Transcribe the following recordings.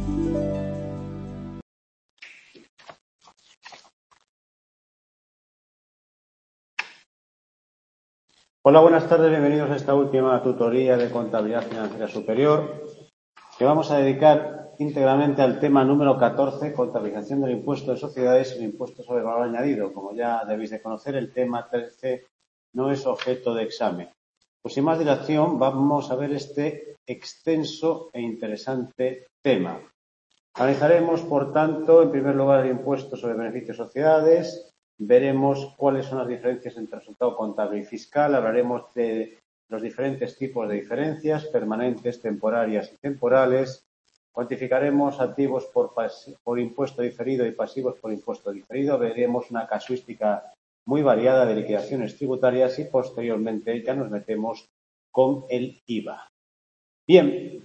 Hola, buenas tardes, bienvenidos a esta última tutoría de Contabilidad Financiera Superior, que vamos a dedicar íntegramente al tema número 14, contabilización del impuesto de sociedades y el impuesto sobre el valor añadido. Como ya debéis de conocer, el tema 13 no es objeto de examen. Pues sin más dilación, vamos a ver este extenso e interesante tema. Analizaremos, por tanto, en primer lugar el impuesto sobre beneficios de sociedades. Veremos cuáles son las diferencias entre resultado contable y fiscal. Hablaremos de los diferentes tipos de diferencias, permanentes, temporarias y temporales. Cuantificaremos activos por impuesto diferido y pasivos por impuesto diferido. Veremos una casuística muy variada de liquidaciones tributarias y posteriormente ya nos metemos con el IVA. Bien.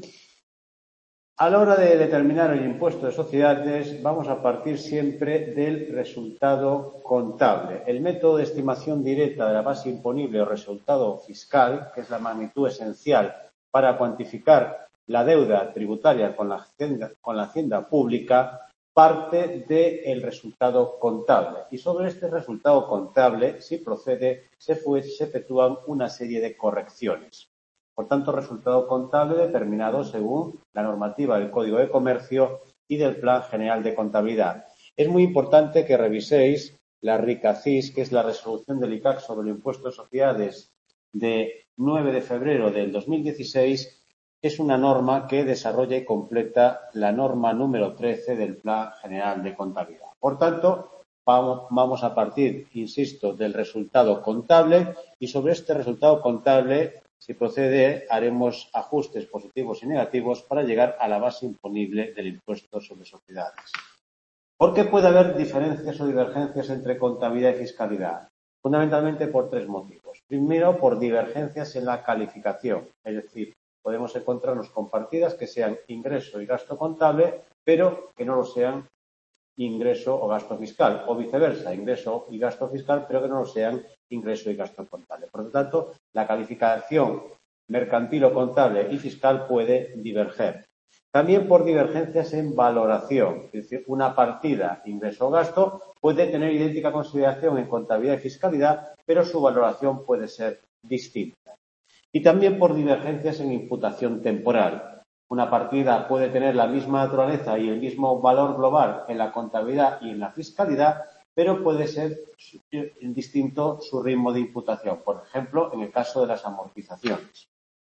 A la hora de determinar el impuesto de sociedades, vamos a partir siempre del resultado contable. El método de estimación directa de la base imponible o resultado fiscal, que es la magnitud esencial para cuantificar la deuda tributaria con la hacienda pública, parte del resultado contable. Y sobre este resultado contable, si procede, se efectúan una serie de correcciones. Por tanto, resultado contable determinado según la normativa del Código de Comercio y del Plan General de Contabilidad. Es muy importante que reviséis la RICACIS, que es la resolución del ICAC sobre el impuesto de sociedades de 9 de febrero del 2016. Es una norma que desarrolla y completa la norma número 13 del Plan General de Contabilidad. Por tanto, vamos a partir, insisto, del resultado contable y sobre este resultado contable, si procede, haremos ajustes positivos y negativos para llegar a la base imponible del impuesto sobre sociedades. ¿Por qué puede haber diferencias o divergencias entre contabilidad y fiscalidad? Fundamentalmente por tres motivos. Primero, por divergencias en la calificación, es decir, podemos encontrarnos con partidas que sean ingreso y gasto contable, pero que no lo sean ingreso o gasto fiscal, o viceversa, ingreso y gasto fiscal, pero que no lo sean ingreso y gasto contable. Por lo tanto, la calificación mercantil o contable y fiscal puede diverger. También por divergencias en valoración, es decir, una partida ingreso o gasto puede tener idéntica consideración en contabilidad y fiscalidad, pero su valoración puede ser distinta. Y también por divergencias en imputación temporal. Una partida puede tener la misma naturaleza y el mismo valor global en la contabilidad y en la fiscalidad, pero puede ser distinto su ritmo de imputación, por ejemplo, en el caso de las amortizaciones.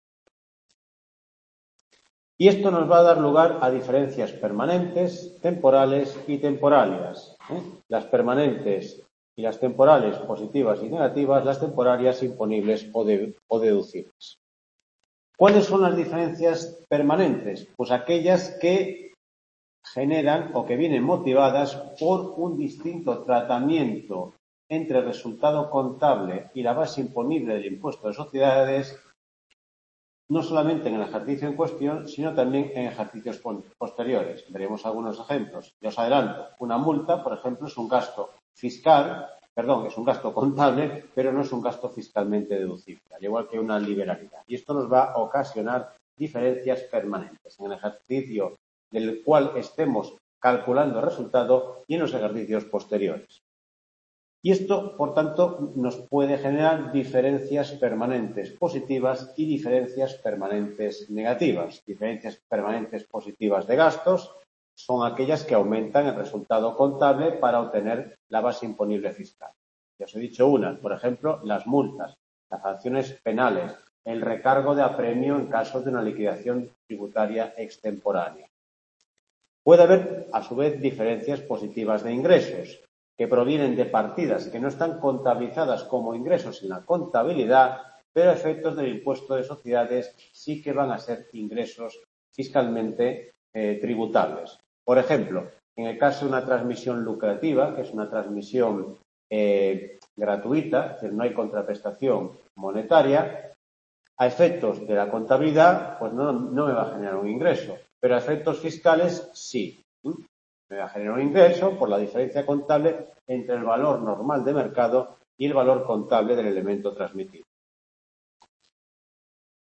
Y esto nos va a dar lugar a diferencias permanentes, temporales y temporarias. Las permanentes y las temporales positivas y negativas, las temporarias imponibles o deducibles. ¿Cuáles son las diferencias permanentes? Pues aquellas que generan o que vienen motivadas por un distinto tratamiento entre el resultado contable y la base imponible del impuesto de sociedades, no solamente en el ejercicio en cuestión, sino también en ejercicios posteriores. Veremos algunos ejemplos. Yo os adelanto, una multa, por ejemplo, es un gasto es un gasto contable, pero no es un gasto fiscalmente deducible, al igual que una liberalidad. Y esto nos va a ocasionar diferencias permanentes en el ejercicio del cual estemos calculando el resultado y en los ejercicios posteriores. Y esto, por tanto, nos puede generar diferencias permanentes positivas y diferencias permanentes negativas. Diferencias permanentes positivas de gastos son aquellas que aumentan el resultado contable para obtener la base imponible fiscal. Ya os he dicho unas, por ejemplo, las multas, las sanciones penales, el recargo de apremio en caso de una liquidación tributaria extemporánea. Puede haber, a su vez, diferencias positivas de ingresos, que provienen de partidas que no están contabilizadas como ingresos en la contabilidad, pero a efectos del impuesto de sociedades sí que van a ser ingresos fiscalmente tributables. Por ejemplo, en el caso de una transmisión lucrativa, que es una transmisión gratuita, es decir, no hay contraprestación monetaria, a efectos de la contabilidad, pues no me va a generar un ingreso, pero a efectos fiscales sí. Me va a generar un ingreso por la diferencia contable entre el valor normal de mercado y el valor contable del elemento transmitido.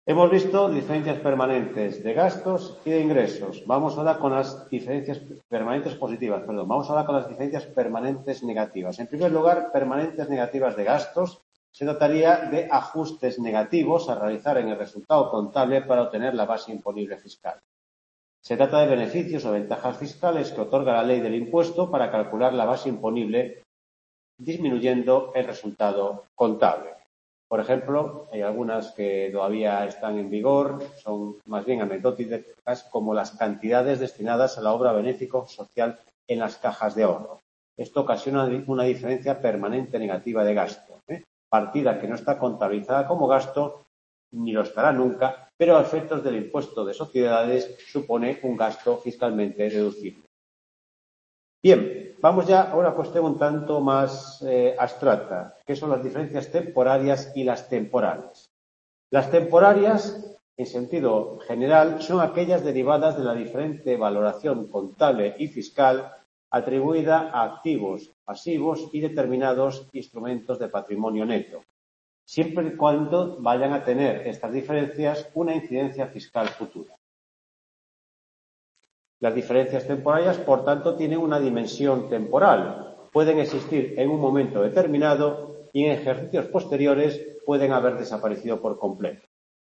Hemos visto diferencias permanentes de gastos y de ingresos. Vamos ahora con las diferencias permanentes positivas, perdón. Vamos ahora con las diferencias permanentes negativas. En primer lugar, permanentes negativas de gastos. Se trataría de ajustes negativos a realizar en el resultado contable para obtener la base imponible fiscal. Se trata de beneficios o ventajas fiscales que otorga la ley del impuesto para calcular la base imponible, disminuyendo el resultado contable. Por ejemplo, hay algunas que todavía están en vigor, son más bien anecdóticas, como las cantidades destinadas a la obra benéfico-social en las cajas de ahorro. Esto ocasiona una diferencia permanente negativa de gasto, partida que no está contabilizada como gasto, ni lo estará nunca, pero a efectos del impuesto de sociedades supone un gasto fiscalmente deducible. Bien, vamos ya a una cuestión un tanto más abstracta, que son las diferencias temporarias y las temporales. Las temporarias, en sentido general, son aquellas derivadas de la diferente valoración contable y fiscal atribuida a activos, pasivos y determinados instrumentos de patrimonio neto, siempre y cuando vayan a tener estas diferencias una incidencia fiscal futura. Las diferencias temporarias, por tanto, tienen una dimensión temporal. Pueden existir en un momento determinado y en ejercicios posteriores pueden haber desaparecido por completo.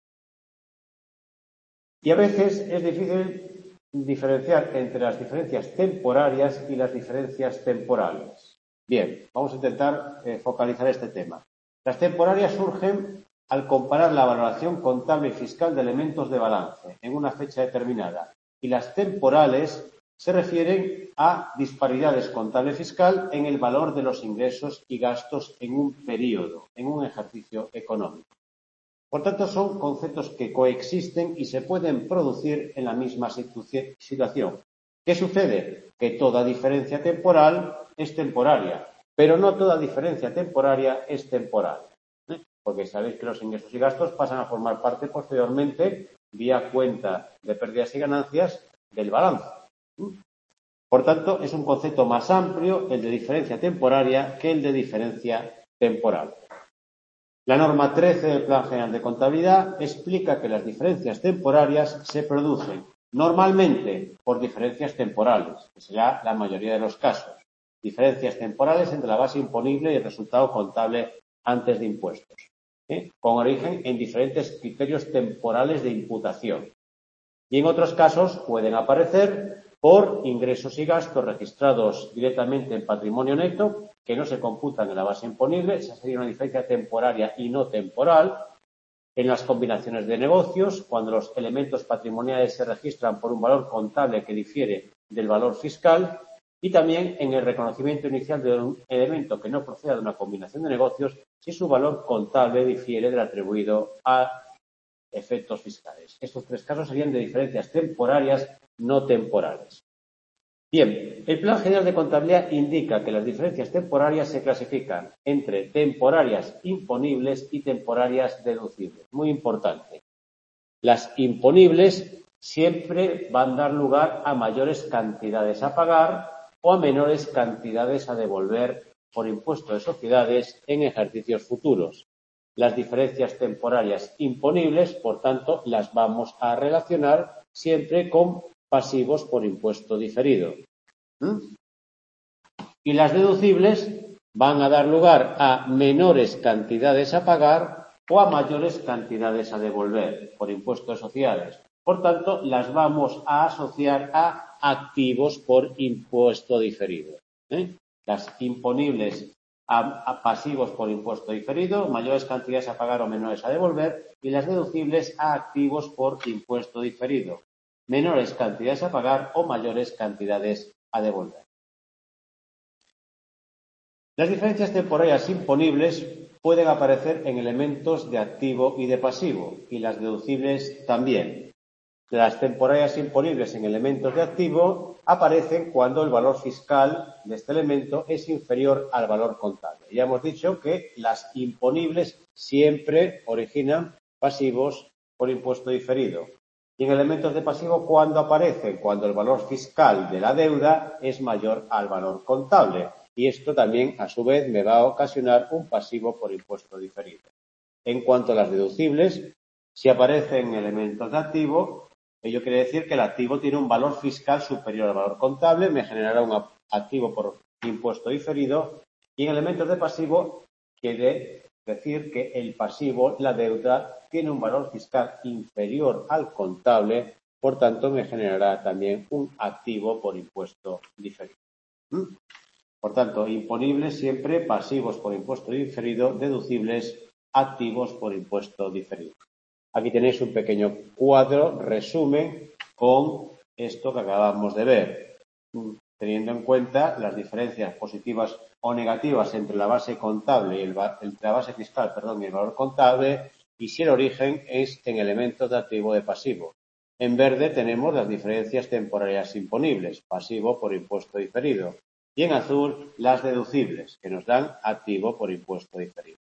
Y a veces es difícil diferenciar entre las diferencias temporarias y las diferencias temporales. Bien, vamos a intentar focalizar este tema. Las temporarias surgen al comparar la valoración contable y fiscal de elementos de balance en una fecha determinada, y las temporales se refieren a disparidades contable y fiscal en el valor de los ingresos y gastos en un periodo, en un ejercicio económico. Por tanto, son conceptos que coexisten y se pueden producir en la misma situación. ¿Qué sucede? Que toda diferencia temporal es temporaria, pero no toda diferencia temporaria es temporal. Porque sabéis que los ingresos y gastos pasan a formar parte posteriormente, vía cuenta de pérdidas y ganancias, del balance. Por tanto, es un concepto más amplio el de diferencia temporaria que el de diferencia temporal. La norma 13 del Plan General de Contabilidad explica que las diferencias temporarias se producen normalmente por diferencias temporales, que será la mayoría de los casos. Diferencias temporales entre la base imponible y el resultado contable antes de impuestos, con origen en diferentes criterios temporales de imputación. Y en otros casos pueden aparecer por ingresos y gastos registrados directamente en patrimonio neto, que no se computan en la base imponible. Esa sería una diferencia temporaria y no temporal. En las combinaciones de negocios, cuando los elementos patrimoniales se registran por un valor contable que difiere del valor fiscal, y también en el reconocimiento inicial de un elemento que no proceda de una combinación de negocios si su valor contable difiere del atribuido a efectos fiscales. Estos tres casos serían de diferencias temporarias, no temporales. Bien, el Plan General de Contabilidad indica que las diferencias temporarias se clasifican entre temporarias imponibles y temporarias deducibles. Muy importante. Las imponibles siempre van a dar lugar a mayores cantidades a pagar o a menores cantidades a devolver por impuesto de sociedades en ejercicios futuros. Las diferencias temporarias imponibles, por tanto, las vamos a relacionar siempre con pasivos por impuesto diferido. Y las deducibles van a dar lugar a menores cantidades a pagar o a mayores cantidades a devolver por impuesto de sociedades. Por tanto, las vamos a asociar a activos por impuesto diferido. Las imponibles a pasivos por impuesto diferido, mayores cantidades a pagar o menores a devolver, y las deducibles a activos por impuesto diferido, menores cantidades a pagar o mayores cantidades a devolver. Las diferencias temporarias imponibles pueden aparecer en elementos de activo y de pasivo, y las deducibles también. Las temporarias imponibles en elementos de activo aparecen cuando el valor fiscal de este elemento es inferior al valor contable. Ya hemos dicho que las imponibles siempre originan pasivos por impuesto diferido. Y en elementos de pasivo, ¿cuándo aparecen? Cuando el valor fiscal de la deuda es mayor al valor contable. Y esto también, a su vez, me va a ocasionar un pasivo por impuesto diferido. En cuanto a las deducibles, Si aparecen elementos de activo, ello quiere decir que el activo tiene un valor fiscal superior al valor contable, me generará un activo por impuesto diferido, y en elementos de pasivo quiere decir que el pasivo, la deuda, tiene un valor fiscal inferior al contable, por tanto me generará también un activo por impuesto diferido. Por tanto, imponibles siempre, pasivos por impuesto diferido, deducibles, activos por impuesto diferido. Aquí tenéis un pequeño cuadro, resumen, con esto que acabamos de ver, teniendo en cuenta las diferencias positivas o negativas entre la base contable y entre la base fiscal, y el valor contable, y si el origen es en elementos de activo o de pasivo. En verde tenemos las diferencias temporarias imponibles, pasivo por impuesto diferido, y en azul las deducibles, que nos dan activo por impuesto diferido.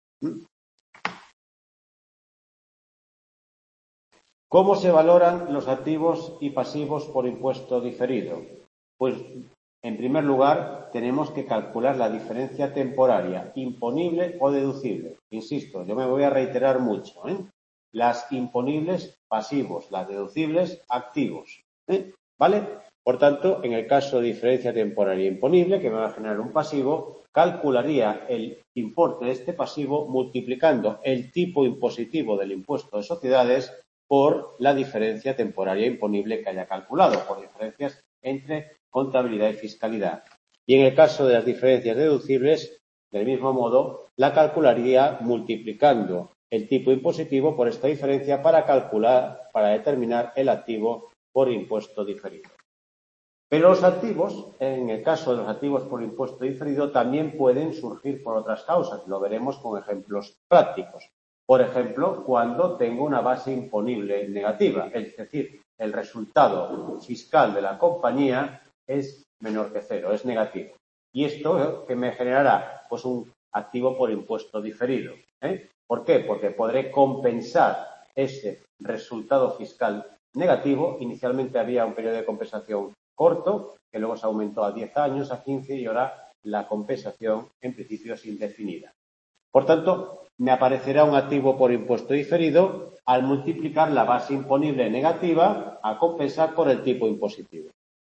¿Cómo se valoran los activos y pasivos por impuesto diferido? Pues, en primer lugar, tenemos que calcular la diferencia temporaria, imponible o deducible. Insisto, yo me voy a reiterar mucho, Las imponibles, pasivos, las deducibles, activos, ¿vale? Por tanto, en el caso de diferencia temporaria imponible, que me va a generar un pasivo, calcularía el importe de este pasivo multiplicando el tipo impositivo del impuesto de sociedades por la diferencia temporaria imponible que haya calculado, por diferencias entre contabilidad y fiscalidad. Y en el caso de las diferencias deducibles, del mismo modo, la calcularía multiplicando el tipo impositivo por esta diferencia para determinar el activo por impuesto diferido. Pero los activos, en el caso de los activos por impuesto diferido, también pueden surgir por otras causas. Lo veremos con ejemplos prácticos. Por ejemplo, cuando tengo una base imponible negativa, es decir, el resultado fiscal de la compañía es menor que cero, es negativo. Y esto que me generará pues un activo por impuesto diferido. ¿Por qué? Porque podré compensar ese resultado fiscal negativo. Inicialmente había un periodo de compensación corto, que luego se aumentó a 10 años, a 15, y ahora la compensación en principio es indefinida. Por tanto, me aparecerá un activo por impuesto diferido al multiplicar la base imponible negativa a compensar por el tipo impositivo.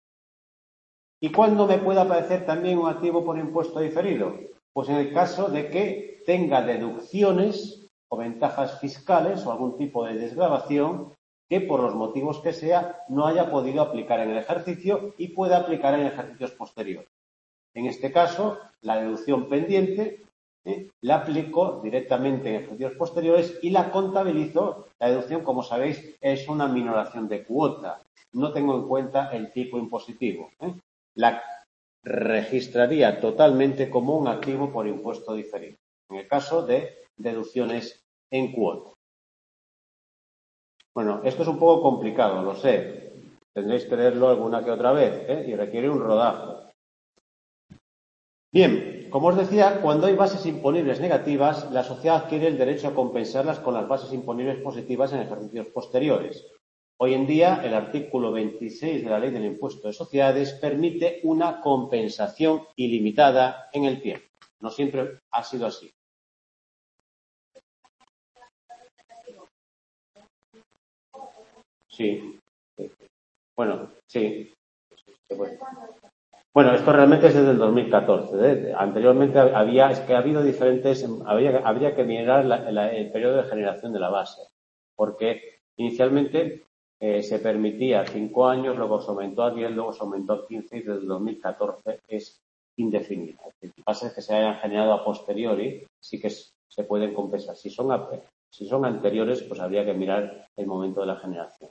¿Y cuándo me puede aparecer también un activo por impuesto diferido? Pues en el caso de que tenga deducciones o ventajas fiscales o algún tipo de desgravación que por los motivos que sea no haya podido aplicar en el ejercicio y pueda aplicar en ejercicios posteriores. En este caso, la deducción pendiente la aplico directamente en ejercicios posteriores y la contabilizo. La deducción, como sabéis, es una minoración de cuota. No tengo en cuenta el tipo impositivo. La registraría totalmente como un activo por impuesto diferido, en el caso de deducciones en cuota. Bueno, esto es un poco complicado, lo sé. Tendréis que leerlo alguna que otra vez, y requiere un rodaje. Bien, como os decía, cuando hay bases imponibles negativas, la sociedad adquiere el derecho a compensarlas con las bases imponibles positivas en ejercicios posteriores. Hoy en día, el artículo 26 de la Ley del Impuesto de Sociedades permite una compensación ilimitada en el tiempo. No siempre ha sido así. Sí. Bueno, sí. Bueno, esto realmente es desde el 2014. Anteriormente habría que mirar el periodo de generación de la base, porque inicialmente se permitía 5 años, luego se aumentó a 10, luego se aumentó a 15 y desde el 2014 es indefinida. Lo que pasa es que se hayan generado a posteriori, sí que se pueden compensar. Si son anteriores, pues habría que mirar el momento de la generación.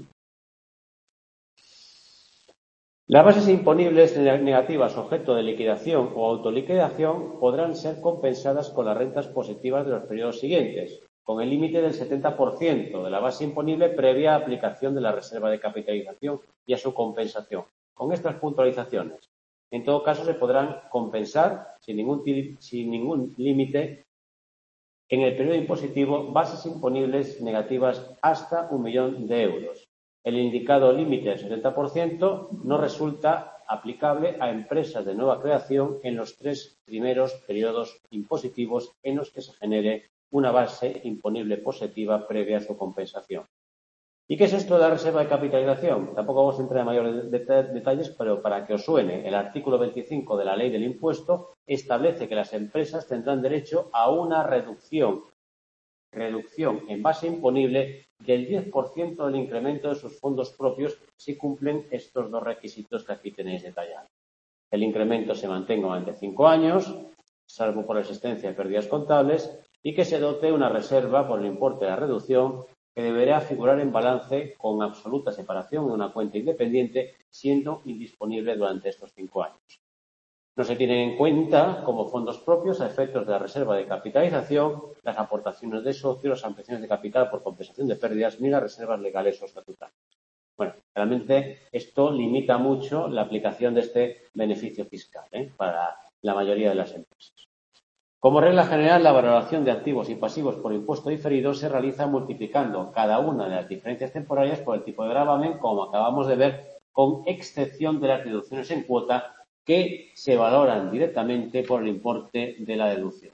Las bases imponibles negativas objeto de liquidación o autoliquidación podrán ser compensadas con las rentas positivas de los periodos siguientes, con el límite del 70% de la base imponible previa aplicación de la reserva de capitalización y a su compensación. Con estas puntualizaciones, en todo caso, se podrán compensar sin ningún límite en el periodo impositivo bases imponibles negativas hasta 1 millón de euros. El indicado límite del 70% no resulta aplicable a empresas de nueva creación en los 3 primeros periodos impositivos en los que se genere una base imponible positiva previa a su compensación. ¿Y qué es esto de la reserva de capitalización? Tampoco vamos a entrar en mayores detalles, pero para que os suene, el artículo 25 de la Ley del Impuesto establece que las empresas tendrán derecho a una reducción en base imponible del 10% del incremento de sus fondos propios si cumplen estos dos requisitos que aquí tenéis detallados. El incremento se mantenga durante 5 años, salvo por la existencia de pérdidas contables, y que se dote una reserva por el importe de la reducción que deberá figurar en balance con absoluta separación en una cuenta independiente, siendo indisponible durante estos 5 años. No se tienen en cuenta como fondos propios a efectos de la reserva de capitalización las aportaciones de socios, las ampliaciones de capital por compensación de pérdidas ni las reservas legales o estatutarias. Bueno, realmente esto limita mucho la aplicación de este beneficio fiscal para la mayoría de las empresas. Como regla general, la valoración de activos y pasivos por impuesto diferido se realiza multiplicando cada una de las diferencias temporarias por el tipo de gravamen, como acabamos de ver, con excepción de las deducciones en cuota que se valoran directamente por el importe de la deducción.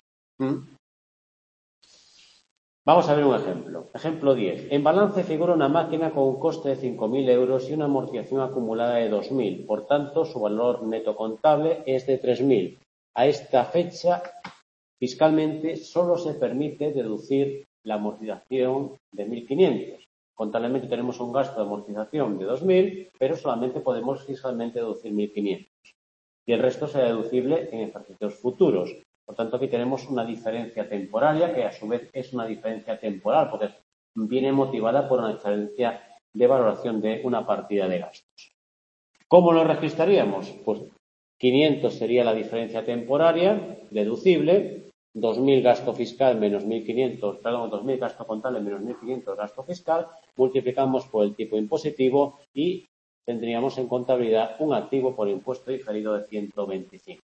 Vamos a ver un ejemplo. Ejemplo 10. En balance figura una máquina con un coste de 5.000 euros y una amortización acumulada de 2.000. Por tanto, su valor neto contable es de 3.000. A esta fecha, fiscalmente, solo se permite deducir la amortización de 1.500. Contablemente tenemos un gasto de amortización de 2.000, pero solamente podemos fiscalmente deducir 1.500. Y el resto será deducible en ejercicios futuros. Por tanto, aquí tenemos una diferencia temporaria que a su vez es una diferencia temporal porque viene motivada por una diferencia de valoración de una partida de gastos. ¿Cómo lo registraríamos? Pues 500 sería la diferencia temporaria deducible, 2.000 gasto fiscal menos 1.500, perdón, 2.000 gasto contable menos 1.500 gasto fiscal, multiplicamos por el tipo impositivo y tendríamos en contabilidad un activo por impuesto diferido de 125.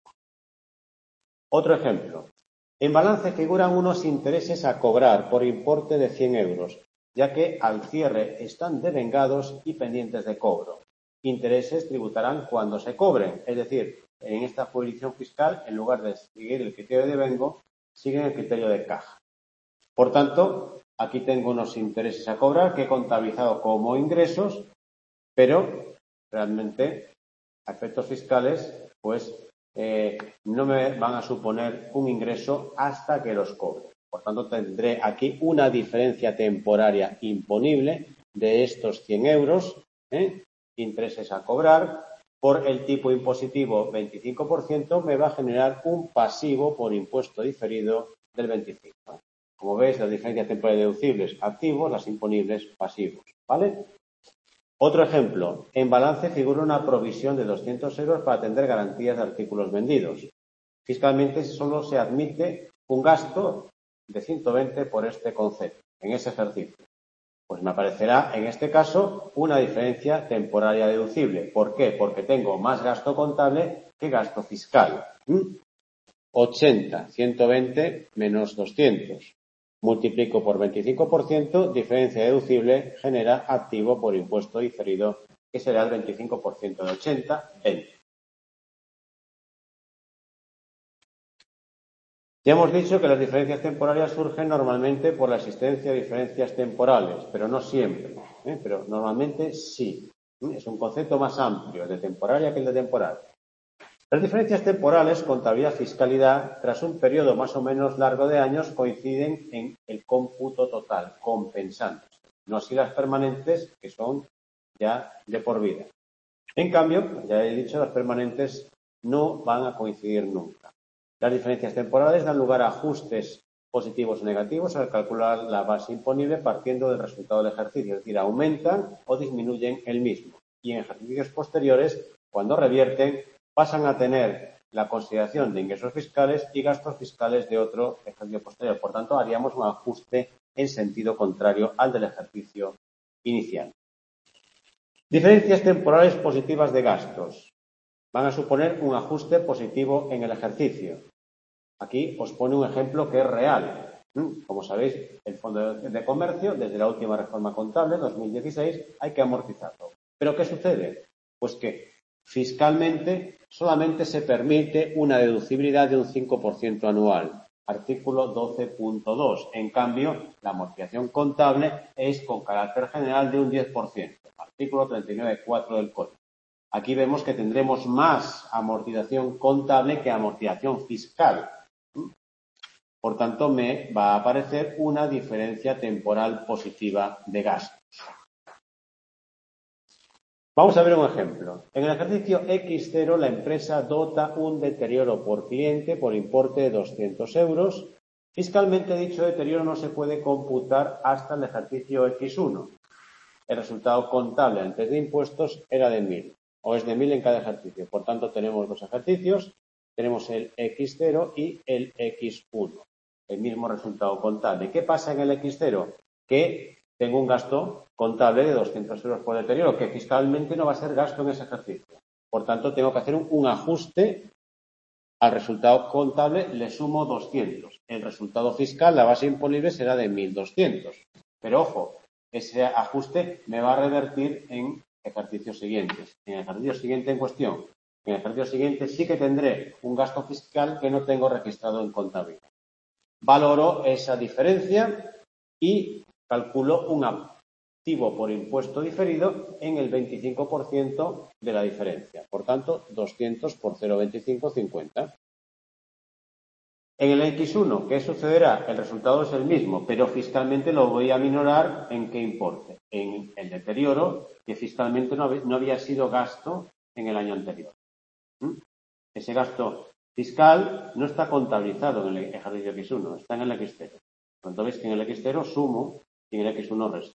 Otro ejemplo. En balance figuran unos intereses a cobrar por importe de 100 euros, ya que al cierre están devengados y pendientes de cobro. Intereses tributarán cuando se cobren, es decir, en esta jurisdicción fiscal, en lugar de seguir el criterio de devengo, siguen el criterio de caja. Por tanto, aquí tengo unos intereses a cobrar que he contabilizado como ingresos, pero realmente a efectos fiscales, pues no me van a suponer un ingreso hasta que los cobre. Por tanto, tendré aquí una diferencia temporaria imponible de estos 100 euros, intereses a cobrar, por el tipo impositivo 25%, me va a generar un pasivo por impuesto diferido del 25%. Como veis, las diferencias temporales deducibles activos, las imponibles pasivos, ¿vale? Otro ejemplo. En balance figura una provisión de 200 euros para atender garantías de artículos vendidos. Fiscalmente solo se admite un gasto de 120 por este concepto, en ese ejercicio. Pues me aparecerá, en este caso, una diferencia temporaria deducible. ¿Por qué? Porque tengo más gasto contable que gasto fiscal. 80, 120 menos 200. Multiplico por 25%, diferencia deducible genera activo por impuesto diferido, que será el 25% de 80, 20. Ya hemos dicho que las diferencias temporarias surgen normalmente por la existencia de diferencias temporales, pero no siempre, pero normalmente sí. Es un concepto más amplio de temporaria que el de temporal. Las diferencias temporales, contabilidad, fiscalidad, tras un periodo más o menos largo de años, coinciden en el cómputo total, compensándose. No así las permanentes, que son ya de por vida. En cambio, ya he dicho, las permanentes no van a coincidir nunca. Las diferencias temporales dan lugar a ajustes positivos o negativos al calcular la base imponible partiendo del resultado del ejercicio, es decir, aumentan o disminuyen el mismo. Y en ejercicios posteriores, cuando revierten, pasan a tener la consideración de ingresos fiscales y gastos fiscales de otro ejercicio posterior. Por tanto, haríamos un ajuste en sentido contrario al del ejercicio inicial. Diferencias temporales positivas de gastos. Van a suponer un ajuste positivo en el ejercicio. Aquí os pone un ejemplo que es real. Como sabéis, el Fondo de Comercio, desde la última reforma contable, 2016, hay que amortizarlo. ¿Pero qué sucede? Pues que fiscalmente solamente se permite una deducibilidad de un 5% anual. artículo 12.2. En cambio, la amortización contable es con carácter general de un 10%, artículo 39.4 del Código. Aquí vemos que tendremos más amortización contable que amortización fiscal. Por tanto, me va a aparecer una diferencia temporal positiva de gastos. Vamos a ver un ejemplo. En el ejercicio X0, la empresa dota un deterioro por cliente por importe de 200 euros. Fiscalmente, dicho deterioro no se puede computar hasta el ejercicio X1. El resultado contable antes de impuestos era de 1.000, o es de 1.000 en cada ejercicio. Por tanto, tenemos dos ejercicios. Tenemos el X0 y el X1. El mismo resultado contable. ¿Qué pasa en el X0? Que tengo un gasto contable de 200 euros por deterioro, que fiscalmente no va a ser gasto en ese ejercicio. Por tanto, tengo que hacer un ajuste al resultado contable, le sumo 200. El resultado fiscal, la base imponible, será de 1.200. Pero ojo, ese ajuste me va a revertir en ejercicios siguientes. En el ejercicio siguiente en cuestión, en el ejercicio siguiente sí que tendré un gasto fiscal que no tengo registrado en contabilidad. Valoro esa diferencia y calculo un activo por impuesto diferido en el 25% de la diferencia. Por tanto, 200 por 0,25, 50. En el X1, ¿qué sucederá? El resultado es el mismo, pero fiscalmente lo voy a minorar en qué importe. En el deterioro, que fiscalmente no había sido gasto en el año anterior. Ese gasto fiscal no está contabilizado en el ejercicio X1, está en el X0. Por tanto, veis que en el X0 sumo y en el X1 resto.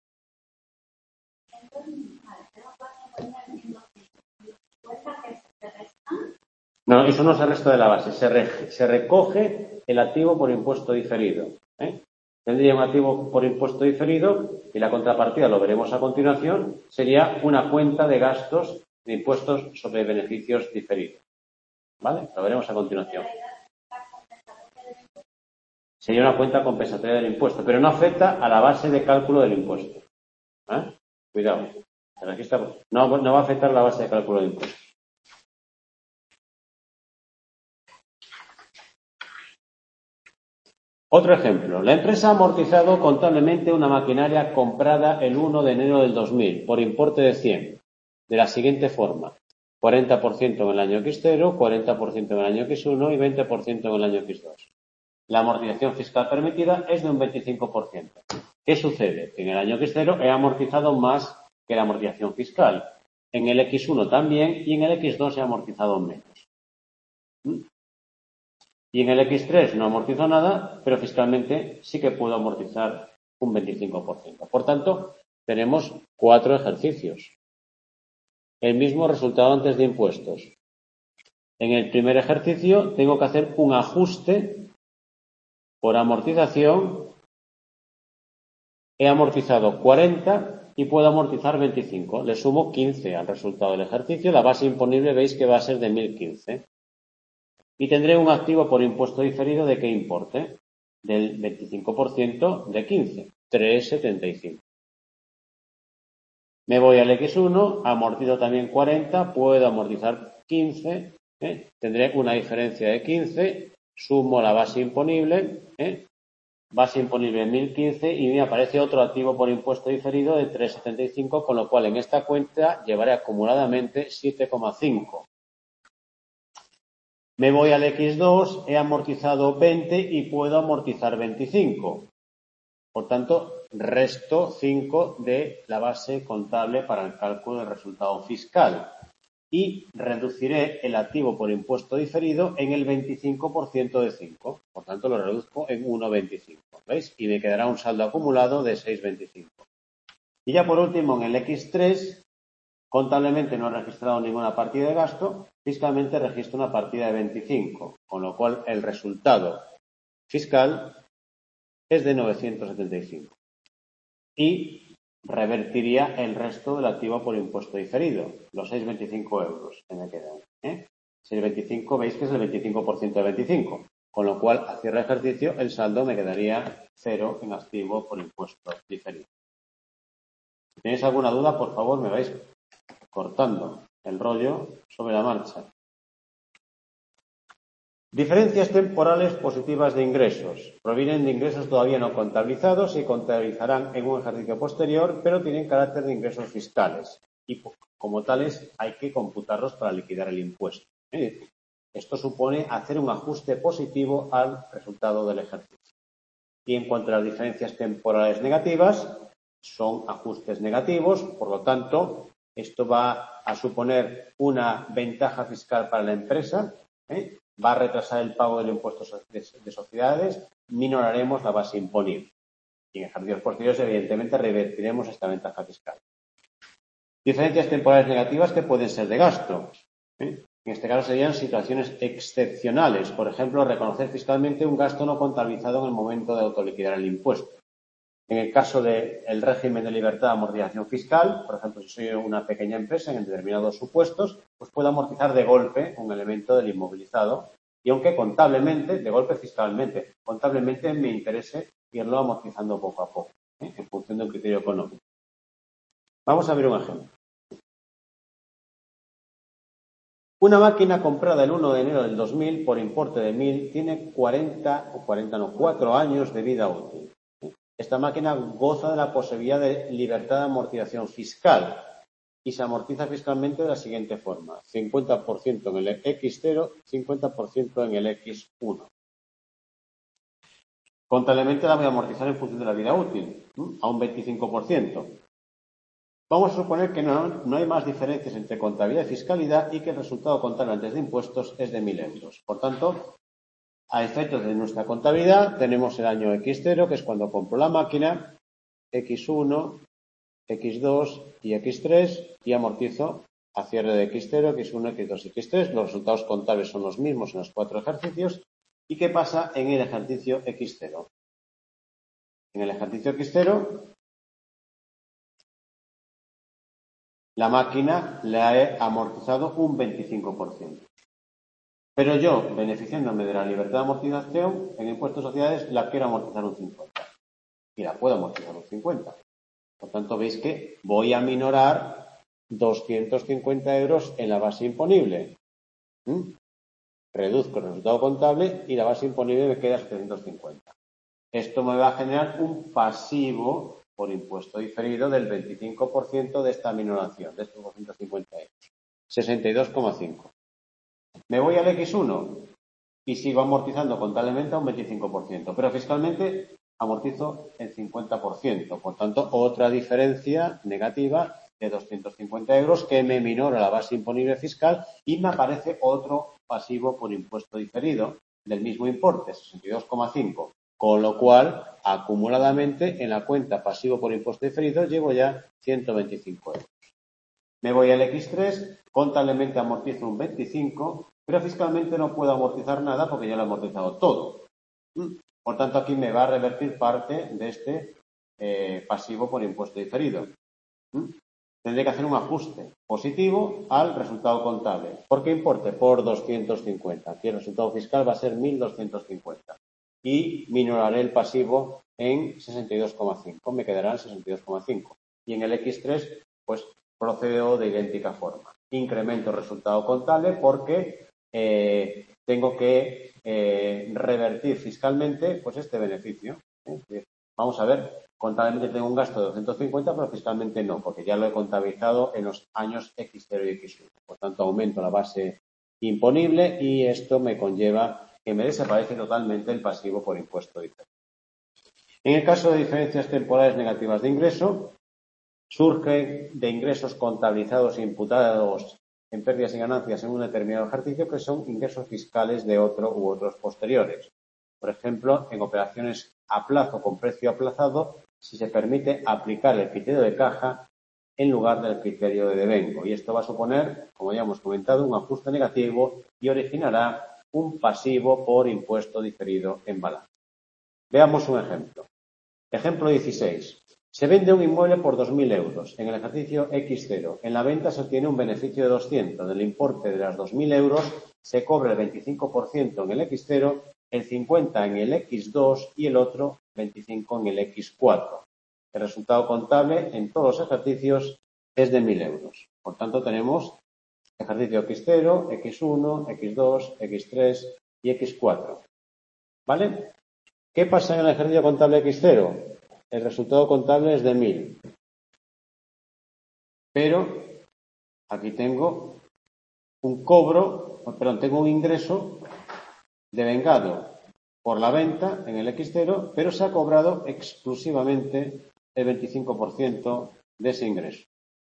No, eso no se resta de la base, se recoge el activo por impuesto diferido. Tendría un activo por impuesto diferido y la contrapartida, lo veremos a continuación, sería una cuenta de gastos de impuestos sobre beneficios diferidos. ¿Vale? Lo veremos a continuación. Sería una cuenta compensatoria del impuesto, pero no afecta a la base de cálculo del impuesto. Cuidado. No va a afectar a la base de cálculo del impuesto. Otro ejemplo. La empresa ha amortizado contablemente una maquinaria comprada el 1 de enero del 2000 por importe de 100, de la siguiente forma. 40% en el año X0, 40% en el año X1 y 20% en el año X2. La amortización fiscal permitida es de un 25%. ¿Qué sucede? En el año X0 he amortizado más que la amortización fiscal. En el X1 también y en el X2 he amortizado menos. Y en el X3 no amortizo nada, pero fiscalmente sí que puedo amortizar un 25%. Por tanto, tenemos 4 ejercicios. El mismo resultado antes de impuestos. En el primer ejercicio tengo que hacer un ajuste por amortización. He amortizado 40 y puedo amortizar 25. Le sumo 15 al resultado del ejercicio. La base imponible veis que va a ser de 1.015. Y tendré un activo por impuesto diferido de qué importe, del 25% de 15, 3,75. Me voy al X1, amortizo también 40, puedo amortizar 15, tendré una diferencia de 15, sumo la base imponible, base imponible 1.015 y me aparece otro activo por impuesto diferido de 3,75, con lo cual en esta cuenta llevaré acumuladamente 7,5. Me voy al X2, he amortizado 20 y puedo amortizar 25. Por tanto, resto 5 de la base contable para el cálculo del resultado fiscal. Y reduciré el activo por impuesto diferido en el 25% de 5. Por tanto, lo reduzco en 1,25. ¿Veis? Y me quedará un saldo acumulado de 6,25. Y ya por último, en el X3, contablemente no he registrado ninguna partida de gasto, fiscalmente registro una partida de 25, con lo cual el resultado fiscal es de 975. Y revertiría el resto del activo por impuesto diferido, los 6,25 euros que me quedan. 6,25 veis que es el 25% de 25, con lo cual a cierre de ejercicio el saldo me quedaría 0 en activo por impuesto diferido. Si tenéis alguna duda, por favor, me vais cortando el rollo sobre la marcha. Diferencias temporales positivas de ingresos. Provienen de ingresos todavía no contabilizados y contabilizarán en un ejercicio posterior, pero tienen carácter de ingresos fiscales y, como tales, hay que computarlos para liquidar el impuesto. Esto supone hacer un ajuste positivo al resultado del ejercicio. Y en cuanto a las diferencias temporales negativas, son ajustes negativos, por lo tanto, esto va a suponer una ventaja fiscal para la empresa, va a retrasar el pago del impuesto de sociedades, minoraremos la base imponible. Y en ejercicios posteriores, evidentemente, revertiremos esta ventaja fiscal. Diferencias temporales negativas que pueden ser de gasto. En este caso serían situaciones excepcionales. Por ejemplo, reconocer fiscalmente un gasto no contabilizado en el momento de autoliquidar el impuesto. En el caso del régimen de libertad de amortización fiscal, por ejemplo, si soy una pequeña empresa en determinados supuestos, pues puedo amortizar de golpe un elemento del inmovilizado y aunque contablemente, de golpe fiscalmente, contablemente me interese irlo amortizando poco a poco, en función de un criterio económico. Vamos a ver un ejemplo. Una máquina comprada el 1 de enero del 2000 por importe de 1.000 tiene 4 años de vida útil. Esta máquina goza de la posibilidad de libertad de amortización fiscal y se amortiza fiscalmente de la siguiente forma: 50% en el X0, 50% en el X1. Contablemente la voy a amortizar en función de la vida útil, a un 25%. Vamos a suponer que no hay más diferencias entre contabilidad y fiscalidad y que el resultado contable antes de impuestos es de 1.000 euros. Por tanto, a efectos de nuestra contabilidad tenemos el año X0, que es cuando compro la máquina, X1, X2 y X3 y amortizo a cierre de X0, X1, X2 y X3. Los resultados contables son los mismos en los 4 ejercicios. ¿Y qué pasa en el ejercicio X0? En el ejercicio X0, la máquina la he amortizado un 25%. Pero yo, beneficiándome de la libertad de amortización, en impuestos de sociedades la quiero amortizar un 50%. Y la puedo amortizar un 50%. Por tanto, veis que voy a minorar 250 euros en la base imponible. Reduzco el resultado contable y la base imponible me queda 750. Esto me va a generar un pasivo por impuesto diferido del 25% de esta minoración, de estos 250 euros. 62,5. Me voy al X1 y sigo amortizando contablemente a un 25%, pero fiscalmente amortizo el 50%. Por tanto, otra diferencia negativa de 250 euros que me minora la base imponible fiscal y me aparece otro pasivo por impuesto diferido del mismo importe, 62,5. Con lo cual, acumuladamente, en la cuenta pasivo por impuesto diferido llevo ya 125 euros. Me voy al X3, contablemente amortizo un 25, pero fiscalmente no puedo amortizar nada porque ya lo he amortizado todo. Por tanto, aquí me va a revertir parte de este pasivo por impuesto diferido. Tendré que hacer un ajuste positivo al resultado contable. ¿Por qué importe? Por 250. Aquí el resultado fiscal va a ser 1.250. Y minoraré el pasivo en 62,5. Me quedarán 62,5. Y en el X3, pues procedo de idéntica forma. Incremento el resultado contable porque tengo que revertir fiscalmente pues este beneficio. Vamos a ver, contablemente tengo un gasto de 250, pero fiscalmente no, porque ya lo he contabilizado en los años X0 y X1. Por tanto, aumento la base imponible y esto me conlleva que me desaparece totalmente el pasivo por impuesto diferido. En el caso de diferencias temporales negativas de ingreso, surge de ingresos contabilizados e imputados en pérdidas y ganancias en un determinado ejercicio que son ingresos fiscales de otro u otros posteriores. Por ejemplo, en operaciones a plazo con precio aplazado, si se permite aplicar el criterio de caja en lugar del criterio de devengo. Y esto va a suponer, como ya hemos comentado, un ajuste negativo y originará un pasivo por impuesto diferido en balance. Veamos un ejemplo. Ejemplo 16. Se vende un inmueble por 2.000 euros en el ejercicio X0. En la venta se obtiene un beneficio de 200. Del importe de las 2.000 euros se cobra el 25% en el X0, el 50% en el X2 y el otro 25% en el X4. El resultado contable en todos los ejercicios es de 1.000 euros. Por tanto, tenemos ejercicio X0, X1, X2, X3 y X4. ¿Vale? ¿Qué pasa en el ejercicio contable X0? El resultado contable es de 1000. Pero aquí tengo tengo un ingreso devengado por la venta en el X0, pero se ha cobrado exclusivamente el 25% de ese ingreso.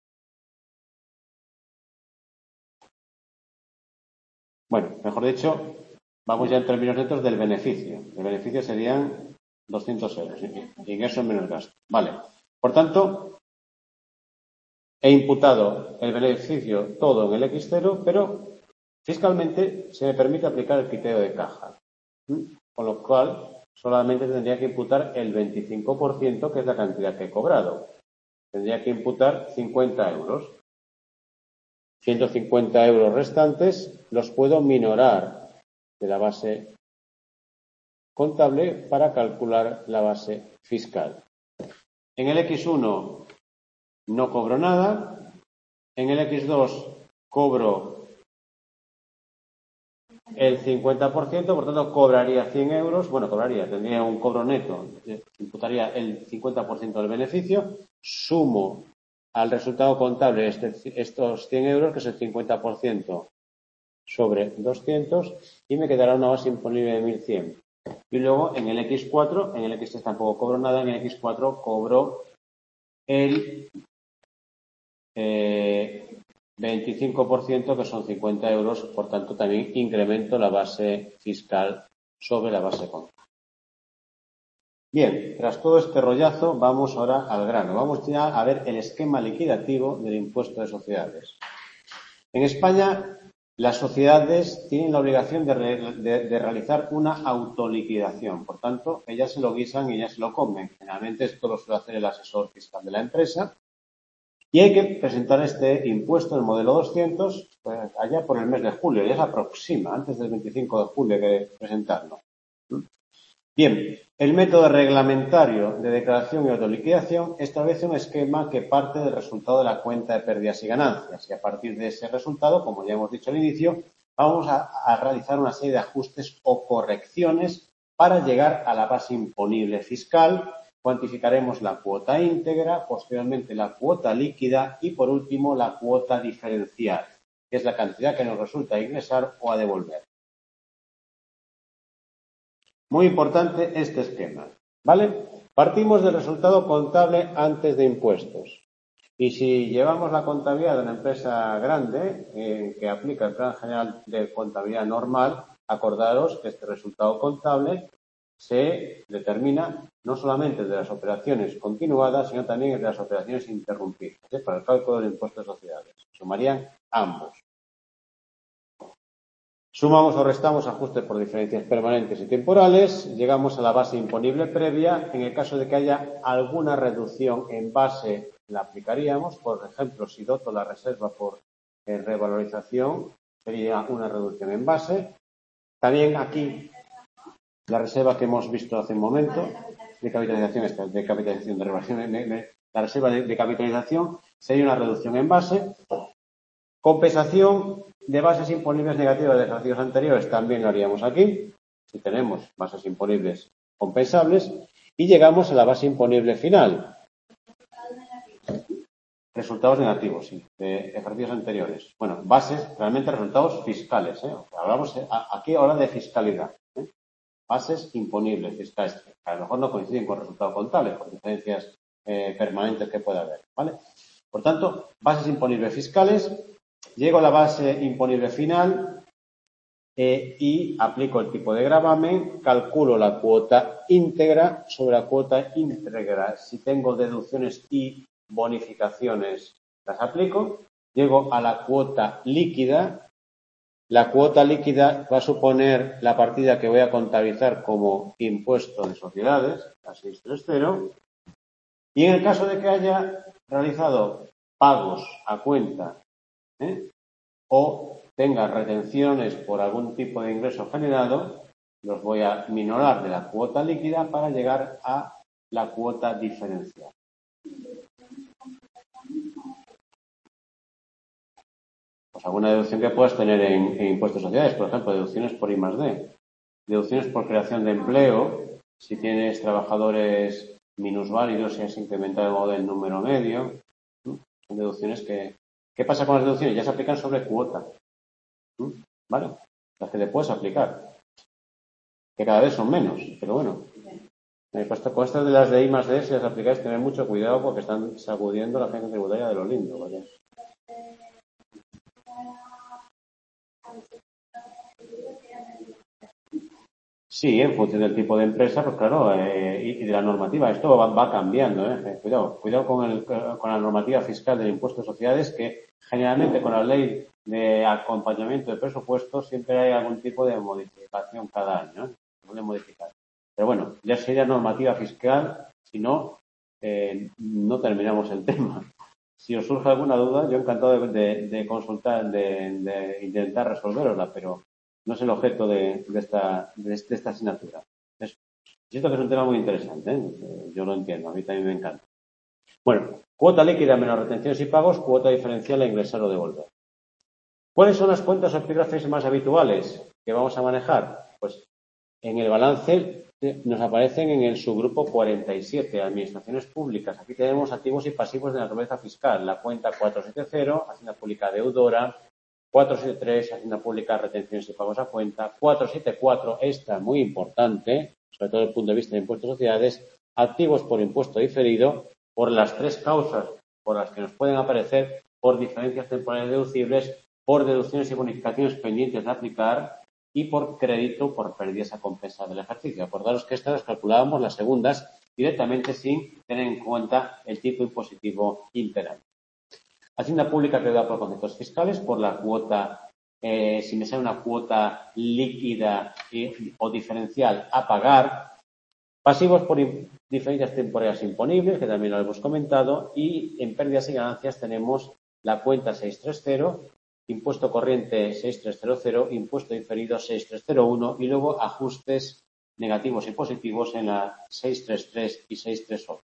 Bueno, mejor dicho, vamos ya en términos netos del beneficio. El beneficio serían 200 euros, ingreso menos gasto. Vale. Por tanto, he imputado el beneficio todo en el X0, pero fiscalmente se me permite aplicar el criterio de caja. Con lo cual, solamente tendría que imputar el 25%, que es la cantidad que he cobrado. Tendría que imputar 50 euros. 150 euros restantes los puedo minorar de la base contable para calcular la base fiscal. En el X1 no cobro nada. En el X2 cobro el 50%, por tanto cobraría 100 euros. Bueno, tendría un cobro neto, imputaría el 50% del beneficio, sumo al resultado contable estos 100 euros, que es el 50% sobre 200, y me quedará una base imponible de 1100. Y luego en el X4, en el X3 tampoco cobro nada, en el X4 cobro el 25%, que son 50 euros, por tanto también incremento la base fiscal sobre la base contable. Bien, tras todo este rollazo, vamos ahora al grano. Vamos ya a ver el esquema liquidativo del impuesto de sociedades. En España, las sociedades tienen la obligación de realizar una autoliquidación. Por tanto, ellas se lo guisan y ellas se lo comen. Generalmente esto lo suele hacer el asesor fiscal de la empresa. Y hay que presentar este impuesto, el modelo 200, pues, allá por el mes de julio. Ya se aproxima, antes del 25 de julio hay que presentarlo. Bien, el método reglamentario de declaración y autoliquidación establece un esquema que parte del resultado de la cuenta de pérdidas y ganancias. Y a partir de ese resultado, como ya hemos dicho al inicio, vamos a realizar una serie de ajustes o correcciones para llegar a la base imponible fiscal. Cuantificaremos la cuota íntegra, posteriormente la cuota líquida y, por último, la cuota diferencial, que es la cantidad que nos resulta a ingresar o a devolver. Muy importante este esquema, ¿vale? Partimos del resultado contable antes de impuestos. Y si llevamos la contabilidad de una empresa grande que aplica el Plan General de Contabilidad Normal, acordaros que este resultado contable se determina no solamente de las operaciones continuadas, sino también de las operaciones interrumpidas, para el cálculo del impuesto de sociedades. Sumarían ambos. Sumamos o restamos ajustes por diferencias permanentes y temporales, llegamos a la base imponible previa. En el caso de que haya alguna reducción en base, la aplicaríamos. Por ejemplo, si doto la reserva por revalorización, sería una reducción en base. También aquí, la reserva que hemos visto hace un momento, de capitalización, la reserva de capitalización sería una reducción en base. Compensación de bases imponibles negativas de ejercicios anteriores también lo haríamos aquí, si tenemos bases imponibles compensables, y llegamos a la base imponible final. Resultados negativos, sí, de ejercicios anteriores. Bueno, bases, realmente resultados fiscales, Hablamos aquí ahora de fiscalidad. Bases imponibles fiscales, que a lo mejor no coinciden con resultado contable, por diferencias permanentes que pueda haber, ¿vale? Por tanto, bases imponibles fiscales. Llego a la base imponible final y aplico el tipo de gravamen, calculo la cuota íntegra. Sobre la cuota íntegra, si tengo deducciones y bonificaciones, las aplico. Llego a la cuota líquida. La cuota líquida va a suponer la partida que voy a contabilizar como impuesto de sociedades, la 630. Y en el caso de que haya realizado pagos a cuenta, o tenga retenciones por algún tipo de ingreso generado, los voy a minorar de la cuota líquida para llegar a la cuota diferencial. Pues alguna deducción que puedas tener en impuestos de sociedades, por ejemplo, deducciones por I+D. Deducciones por creación de empleo, si tienes trabajadores minusválidos y has incrementado el número medio. Son deducciones que... ¿Qué pasa con las deducciones? Ya se aplican sobre cuota. ¿Vale? Las que te puedes aplicar. Que cada vez son menos, pero bueno. Con estas de las de I+D, si las aplicáis, tener mucho cuidado porque están sacudiendo la agencia tributaria de lo lindo, ¿vale? Sí, en función del tipo de empresa, pues claro, y de la normativa. Esto va cambiando, ¿eh? Cuidado con la normativa fiscal del impuesto de sociedades, que generalmente con la ley de acompañamiento de presupuestos siempre hay algún tipo de modificación cada año, ¿eh? Puede modificar. Pero bueno, ya sería normativa fiscal, si no, no terminamos el tema. Si os surge alguna duda, yo encantado de consultar, de intentar resolverosla, pero no es el objeto de esta asignatura. Siento que es un tema muy interesante, ¿eh? Yo lo entiendo, a mí también me encanta. Bueno, cuota líquida menos retenciones y pagos, cuota diferencial a ingresar o devolver. ¿Cuáles son las cuentas o epígrafes más habituales que vamos a manejar? Pues en el balance nos aparecen en el subgrupo 47, Administraciones Públicas. Aquí tenemos activos y pasivos de naturaleza fiscal. La cuenta 470, Hacienda Pública Deudora. 473, Hacienda Pública, retenciones y pagos a cuenta. 474, esta muy importante, sobre todo desde el punto de vista de impuestos de sociedades, activos por impuesto diferido, por las tres causas por las que nos pueden aparecer, por diferencias temporales deducibles, por deducciones y bonificaciones pendientes de aplicar y por crédito por pérdidas a compensar del ejercicio. Acordaros que estas las calculábamos las segundas directamente sin tener en cuenta el tipo impositivo imperante. Hacienda Pública que da por conceptos fiscales, por la cuota, si me sale una cuota líquida o diferencial a pagar. Pasivos por diferencias temporales imponibles, que también lo hemos comentado, y en pérdidas y ganancias tenemos la cuenta 630, impuesto corriente 6300, impuesto diferido 6301 y luego ajustes negativos y positivos en la 633 y 638.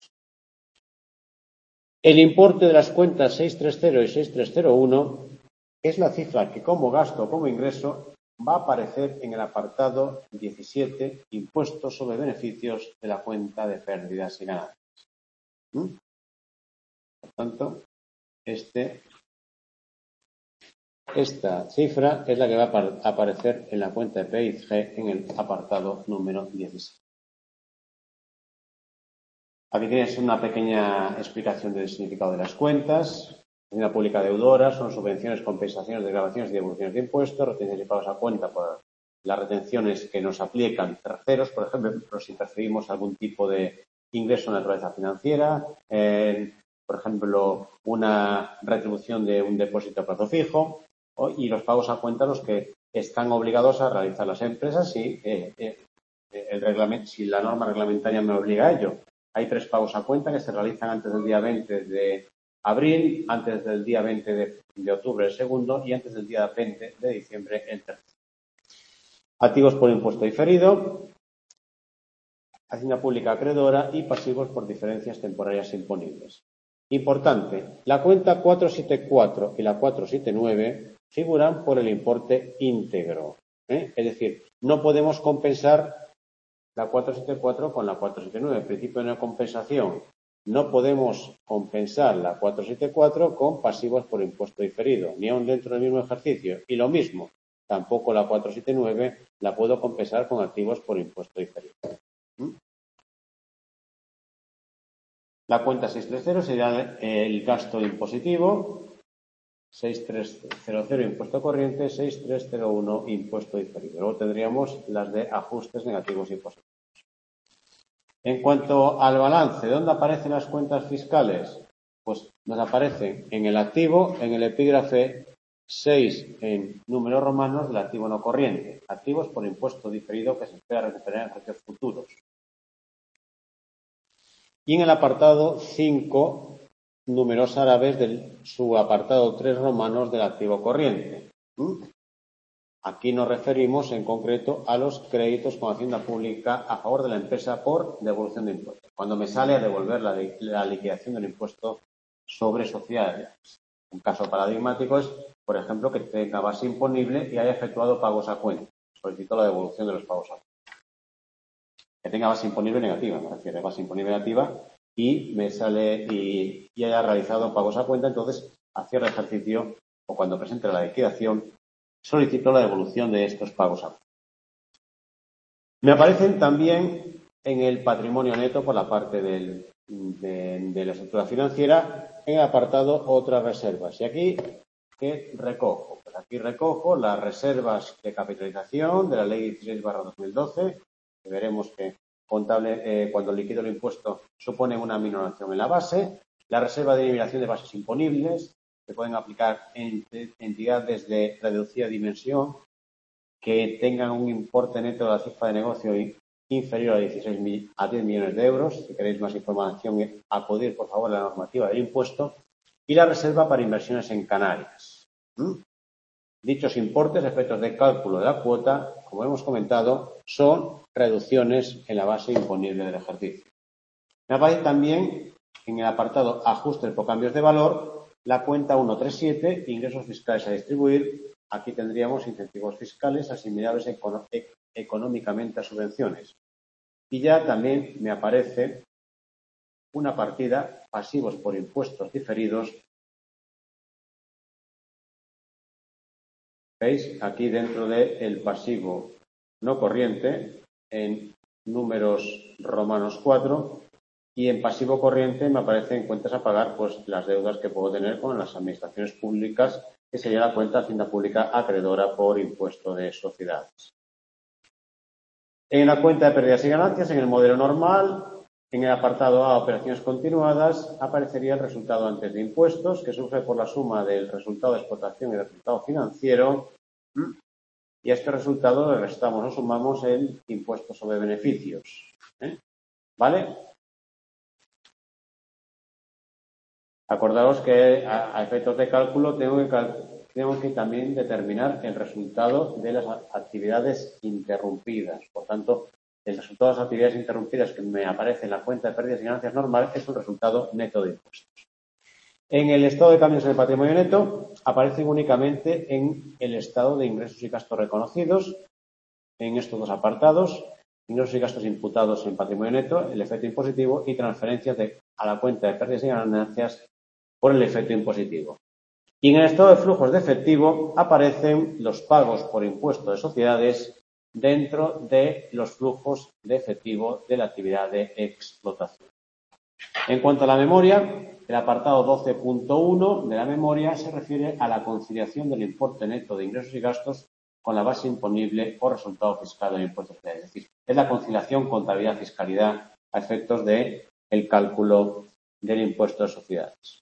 El importe de las cuentas 630 y 6301 es la cifra que como gasto o como ingreso va a aparecer en el apartado 17, impuestos sobre beneficios de la cuenta de pérdidas y ganancias. Por tanto, esta cifra es la que va a aparecer en la cuenta de PIG en el apartado número 16. Aquí tienes una pequeña explicación del significado de las cuentas. Hacienda Pública Deudora son subvenciones, compensaciones, desgravaciones y devoluciones de impuestos, retenciones y pagos a cuenta por las retenciones que nos aplican terceros, por ejemplo, si percibimos algún tipo de ingreso de naturaleza financiera, por ejemplo, una retribución de un depósito a plazo fijo, y los pagos a cuenta los que están obligados a realizar las empresas si la norma reglamentaria me obliga a ello. Hay 3 pagos a cuenta que se realizan antes del día 20 de abril, antes del día 20 de octubre el segundo y antes del día 20 de diciembre el tercero. Activos por impuesto diferido, Hacienda Pública acreedora y pasivos por diferencias temporarias imponibles. Importante, la cuenta 474 y la 479 figuran por el importe íntegro. Es decir, no podemos compensar la 474 con la 479, principio de no compensación. No podemos compensar la 474 con pasivos por impuesto diferido, ni aun dentro del mismo ejercicio. Y lo mismo, tampoco la 479 la puedo compensar con activos por impuesto diferido. La cuenta 630 sería el gasto impositivo, 6300 impuesto corriente, 6301 impuesto diferido. Luego tendríamos las de ajustes negativos y positivos. En cuanto al balance, ¿dónde aparecen las cuentas fiscales? Pues nos aparecen en el activo, en el epígrafe 6 en números romanos del activo no corriente. Activos por impuesto diferido que se espera recuperar en ejercicios futuros. Y en el apartado 5, números árabes del subapartado 3 romanos del activo corriente. Aquí nos referimos en concreto a los créditos con Hacienda Pública a favor de la empresa por devolución de impuestos. Cuando me sale a devolver la liquidación del impuesto sobre sociedades. Un caso paradigmático es, por ejemplo, que tenga base imponible y haya efectuado pagos a cuenta. Solicito la devolución de los pagos a cuenta. que tenga base imponible negativa, me refiero a base imponible negativa, y me sale y haya realizado pagos a cuenta, entonces a cierre de ejercicio o cuando presente la liquidación solicito la devolución de estos pagos a cuenta. Me aparecen también en el patrimonio neto por la parte de la estructura financiera en el apartado otras reservas. Y aquí, ¿qué recojo? Pues aquí recojo las reservas de capitalización de la Ley 16/2012, que veremos que contable cuando liquido el impuesto supone una minoración en la base, la reserva de eliminación de bases imponibles, que pueden aplicar entidades de reducida dimensión que tengan un importe neto de la cifra de negocio inferior a 10 millones de euros. Si queréis más información, acudir por favor a la normativa del impuesto. Y la reserva para inversiones en Canarias. Dichos importes, efectos de cálculo de la cuota, como hemos comentado, son reducciones en la base imponible del ejercicio. Me aparece también en el apartado ajustes por cambios de valor la cuenta 137, ingresos fiscales a distribuir. Aquí tendríamos incentivos fiscales asimilables económicamente a subvenciones. Y ya también me aparece una partida pasivos por impuestos diferidos. ¿Veis? Aquí dentro del pasivo no corriente, en números romanos 4, y en pasivo corriente me aparecen cuentas a pagar, pues las deudas que puedo tener con las administraciones públicas, que sería la cuenta Hacienda Pública acreedora por impuesto de sociedades. En la cuenta de pérdidas y ganancias, en el modelo normal, en el apartado A, operaciones continuadas, aparecería el resultado antes de impuestos, que sufre por la suma del resultado de explotación y del resultado financiero, y a este resultado le restamos o sumamos el impuesto sobre beneficios. ¿Vale? Acordaos que a efectos de cálculo tengo que también determinar el resultado de las actividades interrumpidas. Por tanto, el resultado de las actividades interrumpidas que me aparece en la cuenta de pérdidas y ganancias normal es un resultado neto de impuestos. En el estado de cambios en el patrimonio neto aparecen únicamente en el estado de ingresos y gastos reconocidos, en estos dos apartados, ingresos y gastos imputados en patrimonio neto, el efecto impositivo, y transferencias a la cuenta de pérdidas y ganancias por el efecto impositivo. Y en el estado de flujos de efectivo aparecen los pagos por impuesto de sociedades dentro de los flujos de efectivo de la actividad de explotación. En cuanto a la memoria, el apartado 12.1 de la memoria se refiere a la conciliación del importe neto de ingresos y gastos con la base imponible o resultado fiscal del impuesto de sociedades. Es decir, es la conciliación contabilidad-fiscalidad a efectos del cálculo del impuesto de sociedades.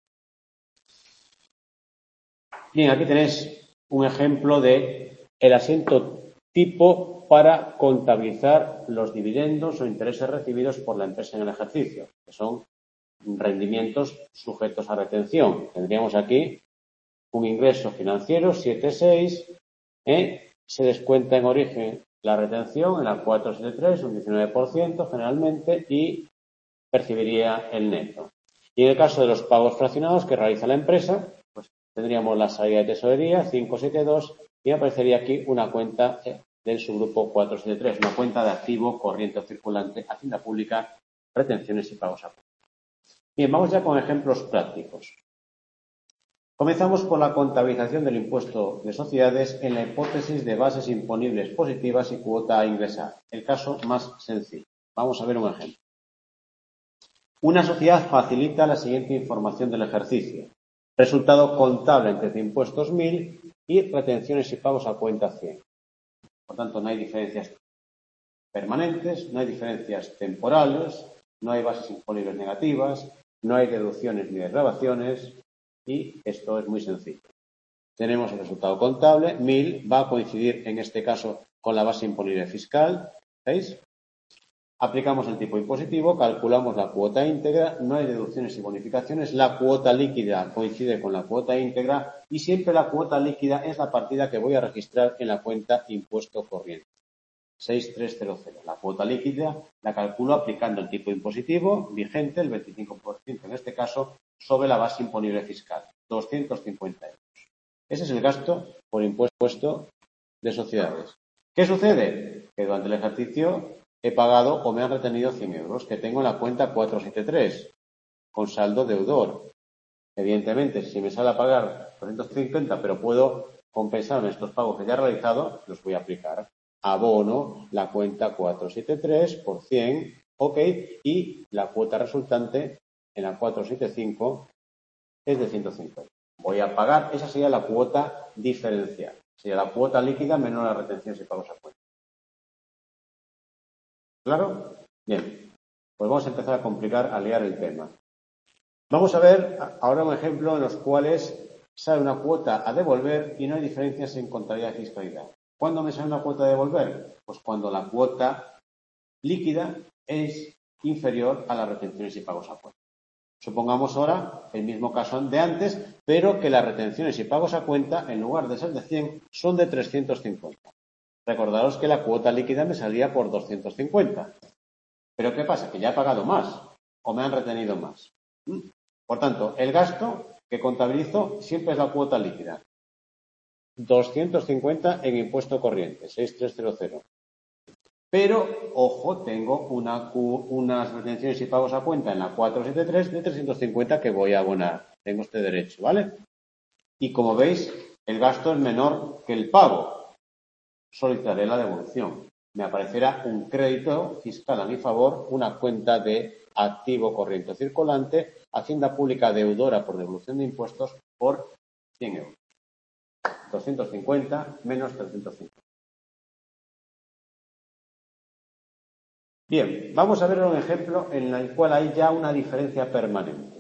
Bien, aquí tenéis un ejemplo de el asiento tipo para contabilizar los dividendos o intereses recibidos por la empresa en el ejercicio, que son rendimientos sujetos a retención. Tendríamos aquí un ingreso financiero 7,6, se descuenta en origen la retención en la 473, un 19% generalmente, y percibiría el neto. Y en el caso de los pagos fraccionados que realiza la empresa, pues tendríamos la salida de tesorería 572 y aparecería aquí una cuenta del subgrupo 473, una cuenta de activo corriente o circulante, Hacienda Pública, retenciones y pagos a cuenta. Bien, vamos ya con ejemplos prácticos. Comenzamos por la contabilización del impuesto de sociedades en la hipótesis de bases imponibles positivas y cuota a ingresar. El caso más sencillo. Vamos a ver un ejemplo. Una sociedad facilita la siguiente información del ejercicio. Resultado contable entre impuestos 1.000 y retenciones y pagos a cuenta 100. Por tanto, no hay diferencias permanentes, no hay diferencias temporales, no hay bases imponibles negativas, no hay deducciones ni desgravaciones y esto es muy sencillo. Tenemos el resultado contable, 1.000 va a coincidir en este caso con la base imponible fiscal, ¿veis? Aplicamos el tipo impositivo, calculamos la cuota íntegra, no hay deducciones y bonificaciones, la cuota líquida coincide con la cuota íntegra y siempre la cuota líquida es la partida que voy a registrar en la cuenta impuesto corriente. 6300. La cuota líquida la calculo aplicando el tipo impositivo vigente, el 25% en este caso, sobre la base imponible fiscal, 250 euros. Ese es el gasto por impuesto de sociedades. ¿Qué sucede? Que durante el ejercicio he pagado o me han retenido 100 euros que tengo en la cuenta 473 con saldo deudor. Evidentemente, si me sale a pagar 250, pero puedo compensarme estos pagos que ya he realizado, los voy a aplicar. Abono la cuenta 473 por 100, ok, y la cuota resultante en la 475 es de 150. Voy a pagar, esa sería la cuota diferencial. Sería la cuota líquida menos las retenciones y pagos a cuenta. ¿Claro? Bien. Pues vamos a empezar a complicar, a liar el tema. Vamos a ver ahora un ejemplo en los cuales sale una cuota a devolver y no hay diferencias en contabilidad y fiscalidad. ¿Cuándo me sale una cuota a devolver? Pues cuando la cuota líquida es inferior a las retenciones y pagos a cuenta. Supongamos ahora el mismo caso de antes, pero que las retenciones y pagos a cuenta, en lugar de ser de 100, son de 350. Recordaros que la cuota líquida me salía por 250. ¿Pero qué pasa? Que ya he pagado más o me han retenido más. Por tanto, el gasto que contabilizo siempre es la cuota líquida. 250 en impuesto corriente, 6300. Pero, ojo, tengo unas retenciones y pagos a cuenta en la 473 de 350 que voy a abonar. Tengo este derecho, ¿vale? Y como veis, el gasto es menor que el pago. Solicitaré la devolución. Me aparecerá un crédito fiscal a mi favor, una cuenta de activo corriente circulante, Hacienda Pública deudora por devolución de impuestos por 100 euros. 250 menos 350. Bien, vamos a ver un ejemplo en el cual hay ya una diferencia permanente.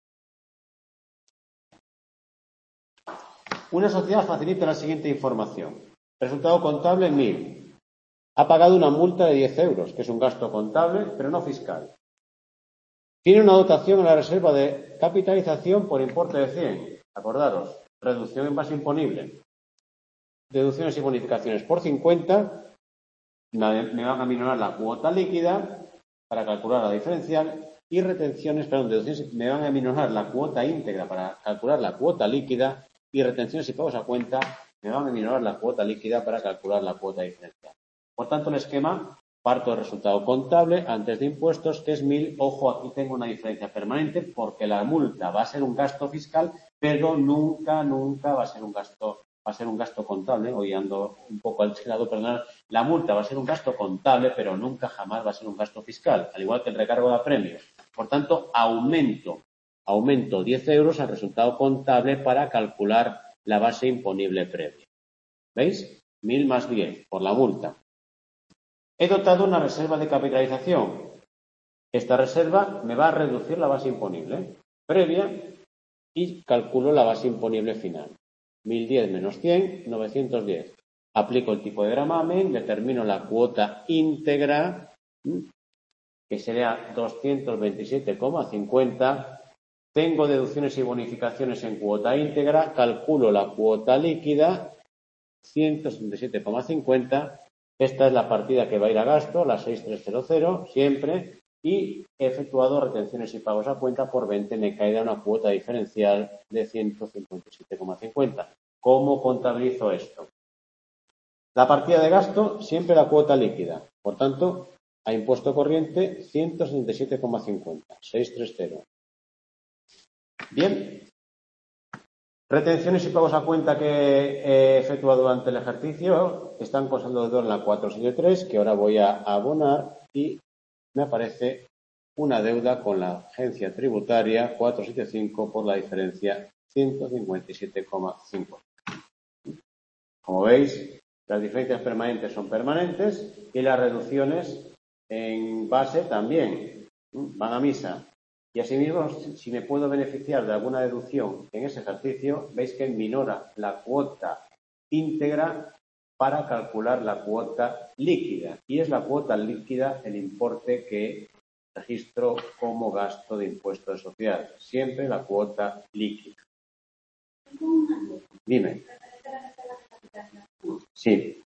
Una sociedad facilita la siguiente información. Resultado contable 1000. Ha pagado una multa de 10 euros, que es un gasto contable, pero no fiscal. Tiene una dotación en la reserva de capitalización por importe de 100. Acordaros, reducción en base imponible. Deducciones y bonificaciones por 50. Me van a minorar la cuota líquida para calcular la diferencial y deducciones me van a minorar la cuota íntegra para calcular la cuota líquida y retenciones y pagos a cuenta me van a minorar la cuota líquida para calcular la cuota diferencial. Por tanto, el esquema parto del resultado contable antes de impuestos, que es 1000. Ojo, aquí tengo una diferencia permanente porque la multa va a ser un gasto fiscal, pero nunca va a ser un gasto contable. Hoy ando un poco alterado, perdón. La multa va a ser un gasto contable, pero nunca jamás va a ser un gasto fiscal, al igual que el recargo de apremios. Por tanto, aumento 10 euros al resultado contable para calcular la base imponible previa. ¿Veis? 1000 más 10 por la multa. He dotado una reserva de capitalización. Esta reserva me va a reducir la base imponible previa y calculo la base imponible final. 1010 menos 100, 910. Aplico el tipo de gravamen, determino la cuota íntegra, que sería 227,50. Tengo deducciones y bonificaciones en cuota íntegra, calculo la cuota líquida, 177,50. Esta es la partida que va a ir a gasto, la 6300, siempre, y he efectuado retenciones y pagos a cuenta por 20, me cae una cuota diferencial de 157,50. ¿Cómo contabilizo esto? La partida de gasto, siempre la cuota líquida. Por tanto, a impuesto corriente, 167,50, 630. Bien. Retenciones y pagos a cuenta que he efectuado durante el ejercicio están con saldo deudor en la 473, que ahora voy a abonar, y me aparece una deuda con la agencia tributaria 475 por la diferencia 157,50. Como veis, las diferencias permanentes son permanentes y las reducciones en base también van a misa. Y asimismo, si me puedo beneficiar de alguna deducción en ese ejercicio, veis que minora la cuota íntegra para calcular la cuota líquida. Y es la cuota líquida el importe que registro como gasto de impuesto de sociedades. Siempre la cuota líquida. Dime. Sí.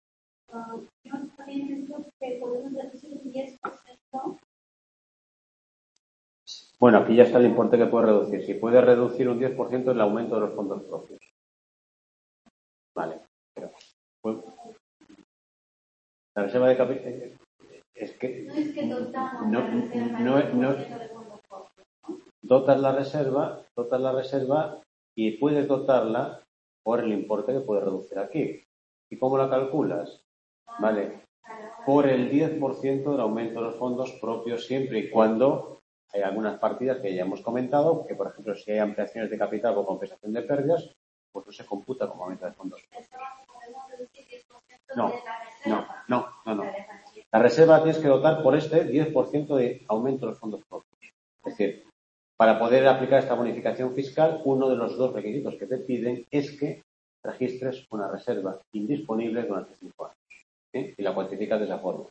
Bueno, aquí ya está el importe que puede reducir. Si puede reducir un 10% el aumento de los fondos propios. Vale. La reserva de capital. Es que No es que dotamos no, la reserva no, del no, 10% de fondos propios, ¿no? dotas la reserva y puedes dotarla por el importe que puedes reducir aquí. ¿Y cómo la calculas? Vale, por el 10% del aumento de los fondos propios, siempre y cuando hay algunas partidas que ya hemos comentado, que por ejemplo si hay ampliaciones de capital o compensación de pérdidas, pues no se computa como aumento de fondos. Podemos reducir 10% No, de la reserva. no. La reserva tienes que dotar por este 10% de aumento de los fondos propios. Es decir, para poder aplicar esta bonificación fiscal, uno de los dos requisitos que te piden es que registres una reserva indisponible durante 5 años. ¿Sí? Y la cuantificas de esa forma.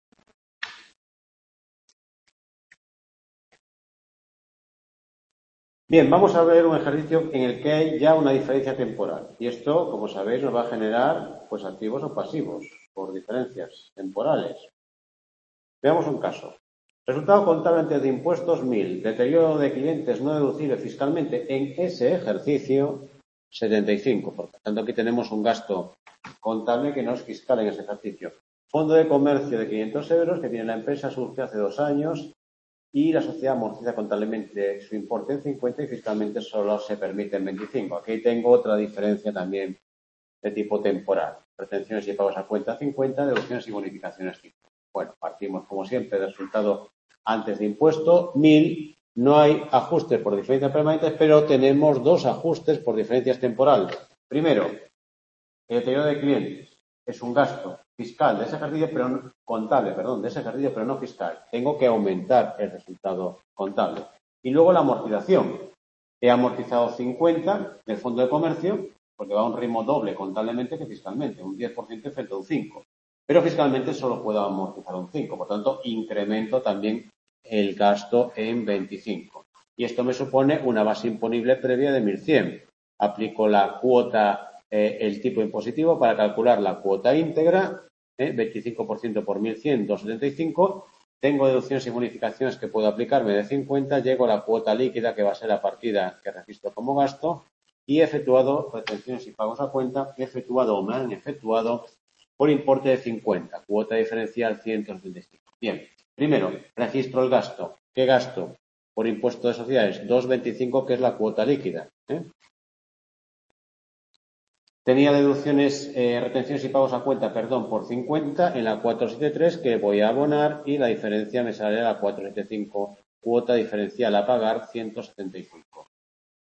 Bien, vamos a ver un ejercicio en el que hay ya una diferencia temporal. Y esto, como sabéis, nos va a generar pues activos o pasivos por diferencias temporales. Veamos un caso. Resultado contable antes de impuestos 1000. Deterioro de clientes no deducible fiscalmente en ese ejercicio 75. Por lo tanto, aquí tenemos un gasto contable que no es fiscal en ese ejercicio. Fondo de comercio de 500 euros que tiene la empresa, surge hace 2 años y la sociedad amortiza contablemente su importe en 50 y fiscalmente solo se permite en 25. Aquí tengo otra diferencia también de tipo temporal. Retenciones y pagos a cuenta 50, deducciones y bonificaciones 50. Bueno, partimos como siempre del resultado antes de impuesto, 1000. No hay ajustes por diferencias permanentes, pero tenemos dos ajustes por diferencias temporales. Primero, el deterioro de clientes es un gasto fiscal de ese ejercicio, pero no, contable, perdón, de ese ejercicio, pero no fiscal. Tengo que aumentar el resultado contable. Y luego la amortización. He amortizado 50 del fondo de comercio, porque va a un ritmo doble contablemente que fiscalmente, un 10% frente a un 5%. Pero fiscalmente solo puedo amortizar un 5%, por tanto, incremento también el gasto en 25. Y esto me supone una base imponible previa de 1100. Aplico la cuota, el tipo impositivo para calcular la cuota íntegra, 25% por 1100, 275. Tengo deducciones y bonificaciones que puedo aplicarme de 50, llego a la cuota líquida que va a ser la partida que registro como gasto y he efectuado retenciones y pagos a cuenta, o me han efectuado por importe de 50, cuota diferencial 175. Bien, primero, registro el gasto. ¿Qué gasto? Por impuesto de sociedades, 2,25, que es la cuota líquida. Tenía deducciones, retenciones y pagos a cuenta, por 50 en la 473 que voy a abonar y la diferencia me sale a la 475, cuota diferencial a pagar 175.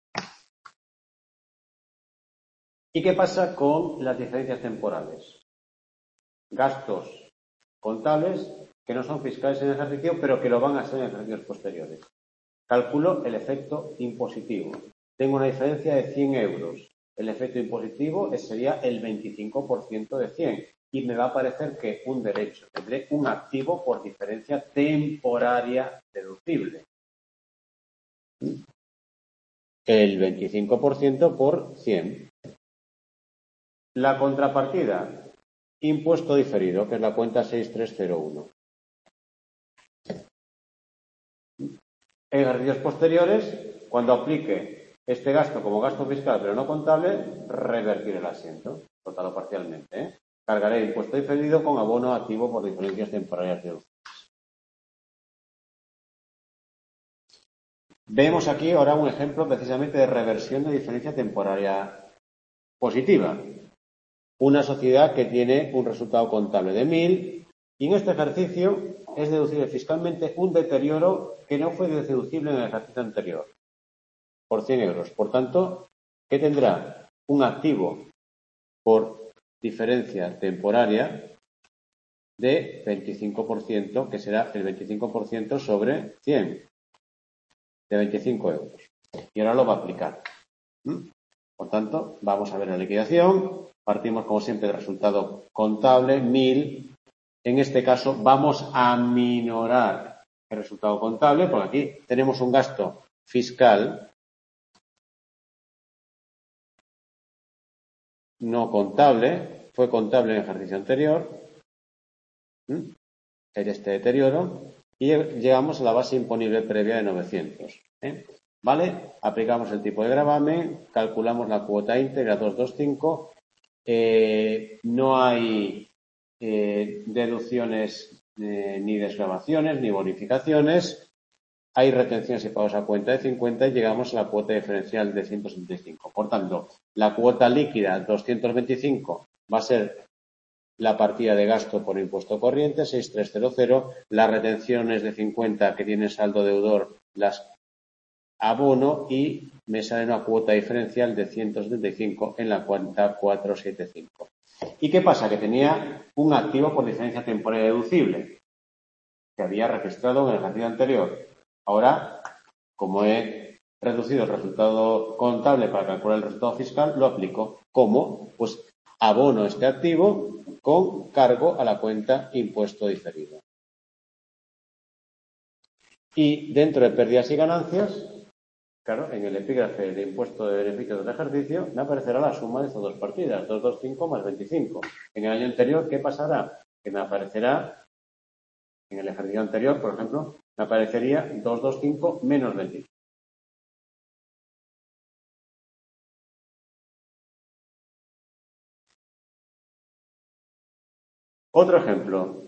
¿Y qué pasa con las diferencias temporales? Gastos contables que no son fiscales en el ejercicio, pero que lo van a ser en ejercicios posteriores. Calculo el efecto impositivo. Tengo una diferencia de 100 euros. El efecto impositivo sería el 25% de 100 y me va a parecer que un derecho. Tendré un activo por diferencia temporaria deducible. El 25% por 100. La contrapartida, impuesto diferido, que es la cuenta 6301. En ejercicios posteriores, cuando aplique este gasto como gasto fiscal pero no contable, revertir el asiento, total o parcialmente. Cargaré el impuesto diferido con abono activo por diferencias temporarias de uso. Vemos aquí ahora un ejemplo precisamente de reversión de diferencia temporaria positiva. Una sociedad que tiene un resultado contable de 1000 y en este ejercicio es deducible fiscalmente un deterioro que no fue deducible en el ejercicio anterior, por 100 euros. Por tanto, ¿qué tendrá? Un activo por diferencia temporaria de 25%, que será el 25% sobre 100, de 25 euros. Y ahora lo va a aplicar. Por tanto, vamos a ver la liquidación. Partimos, como siempre, del resultado contable, 1000. En este caso, vamos a minorar el resultado contable, porque aquí tenemos un gasto fiscal no contable, fue contable en el ejercicio anterior, en este deterioro, y llegamos a la base imponible previa de 900. ¿Vale? Aplicamos el tipo de gravamen, calculamos la cuota íntegra 225, no hay deducciones ni desgravaciones, ni bonificaciones. Hay retenciones y pagos a cuenta de 50 y llegamos a la cuota diferencial de 175. Por tanto, la cuota líquida 225 va a ser la partida de gasto por impuesto corriente, 6300, las retenciones de 50 que tiene saldo deudor las abono y me sale una cuota diferencial de 175 en la cuenta 475. ¿Y qué pasa? Que tenía un activo por diferencia temporal deducible que había registrado en el ejercicio anterior. Ahora, como he reducido el resultado contable para calcular el resultado fiscal, lo aplico. ¿Cómo? Pues abono este activo con cargo a la cuenta impuesto diferido. Y dentro de pérdidas y ganancias, claro, en el epígrafe de impuesto de beneficios del ejercicio me aparecerá la suma de estas dos partidas, 225 más 25. En el año anterior, ¿qué pasará? Que me aparecerá, en el ejercicio anterior, por ejemplo, me aparecería 225 menos 25. Otro ejemplo.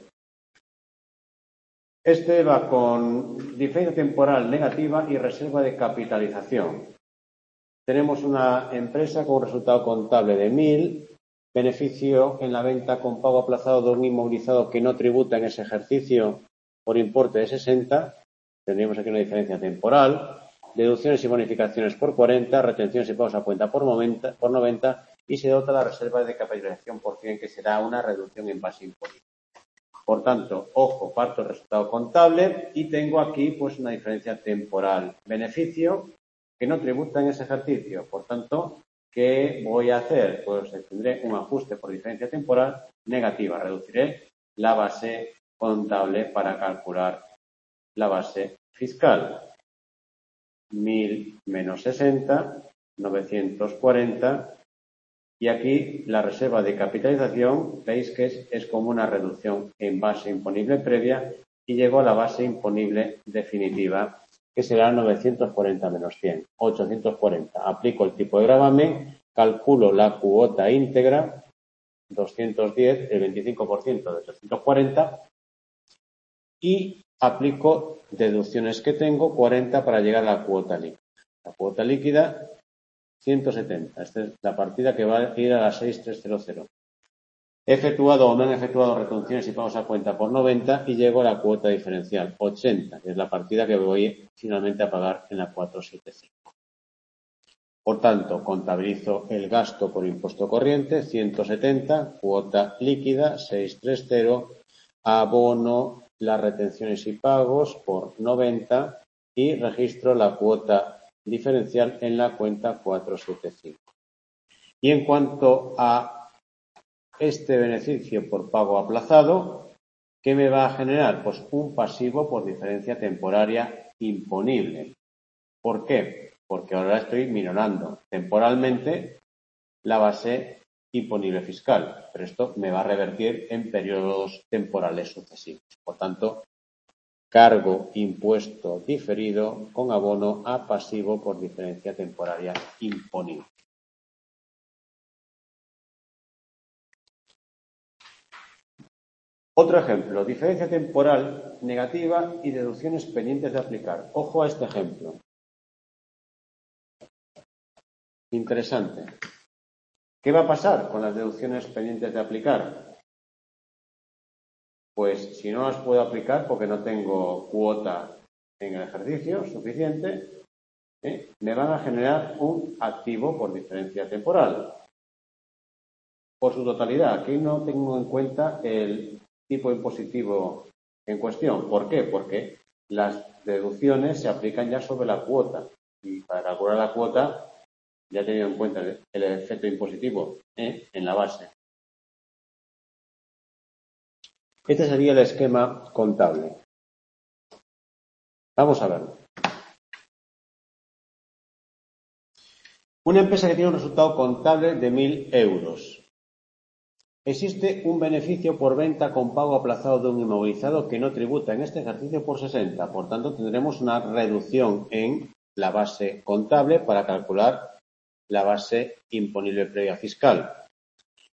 Este va con diferencia temporal negativa y reserva de capitalización. Tenemos una empresa con un resultado contable de 1.000, beneficio en la venta con pago aplazado de un inmovilizado que no tributa en ese ejercicio por importe de 60. Tendríamos aquí una diferencia temporal. Deducciones y bonificaciones por 40, retenciones y pagos a cuenta por 90 y se dota la reserva de capitalización por 100, que será una reducción en base imponible. Por tanto, ojo, parto el resultado contable y tengo aquí pues una diferencia temporal. Beneficio que no tributa en ese ejercicio. Por tanto, ¿qué voy a hacer? Pues tendré un ajuste por diferencia temporal negativa. Reduciré la base contable para calcular la base fiscal. 1.000 menos 60, 940. Y aquí la reserva de capitalización, veis que es como una reducción en base imponible previa y llego a la base imponible definitiva, que será 940 menos 100, 840. Aplico el tipo de gravamen, calculo la cuota íntegra, 210, el 25% de 840, y aplico deducciones que tengo, 40 para llegar a la cuota líquida. La cuota líquida 170. Esta es la partida que va a ir a la 6300. He efectuado o no han efectuado retenciones y pagos a cuenta por 90 y llego a la cuota diferencial 80, que es la partida que voy finalmente a pagar en la 475. Por tanto, contabilizo el gasto por impuesto corriente 170, cuota líquida 630, abono las retenciones y pagos por 90 y registro la cuota diferencial en la cuenta 475. Y en cuanto a este beneficio por pago aplazado, ¿qué me va a generar? Pues un pasivo por diferencia temporaria imponible. ¿Por qué? Porque ahora estoy minorando temporalmente la base imponible fiscal, pero esto me va a revertir en periodos temporales sucesivos. Por tanto, cargo impuesto diferido con abono a pasivo por diferencia temporaria imponible. Otro ejemplo, diferencia temporal negativa y deducciones pendientes de aplicar. Ojo a este ejemplo. Interesante. ¿Qué va a pasar con las deducciones pendientes de aplicar? Pues si no las puedo aplicar porque no tengo cuota en el ejercicio suficiente, me van a generar un activo por diferencia temporal. Por su totalidad, aquí no tengo en cuenta el tipo impositivo en cuestión. ¿Por qué? Porque las deducciones se aplican ya sobre la cuota. Y para calcular la cuota ya he tenido en cuenta el efecto impositivo en la base. Este sería el esquema contable. Vamos a verlo. Una empresa que tiene un resultado contable de 1.000 euros. Existe un beneficio por venta con pago aplazado de un inmovilizado que no tributa en este ejercicio por 60. Por tanto, tendremos una reducción en la base contable para calcular la base imponible previa fiscal.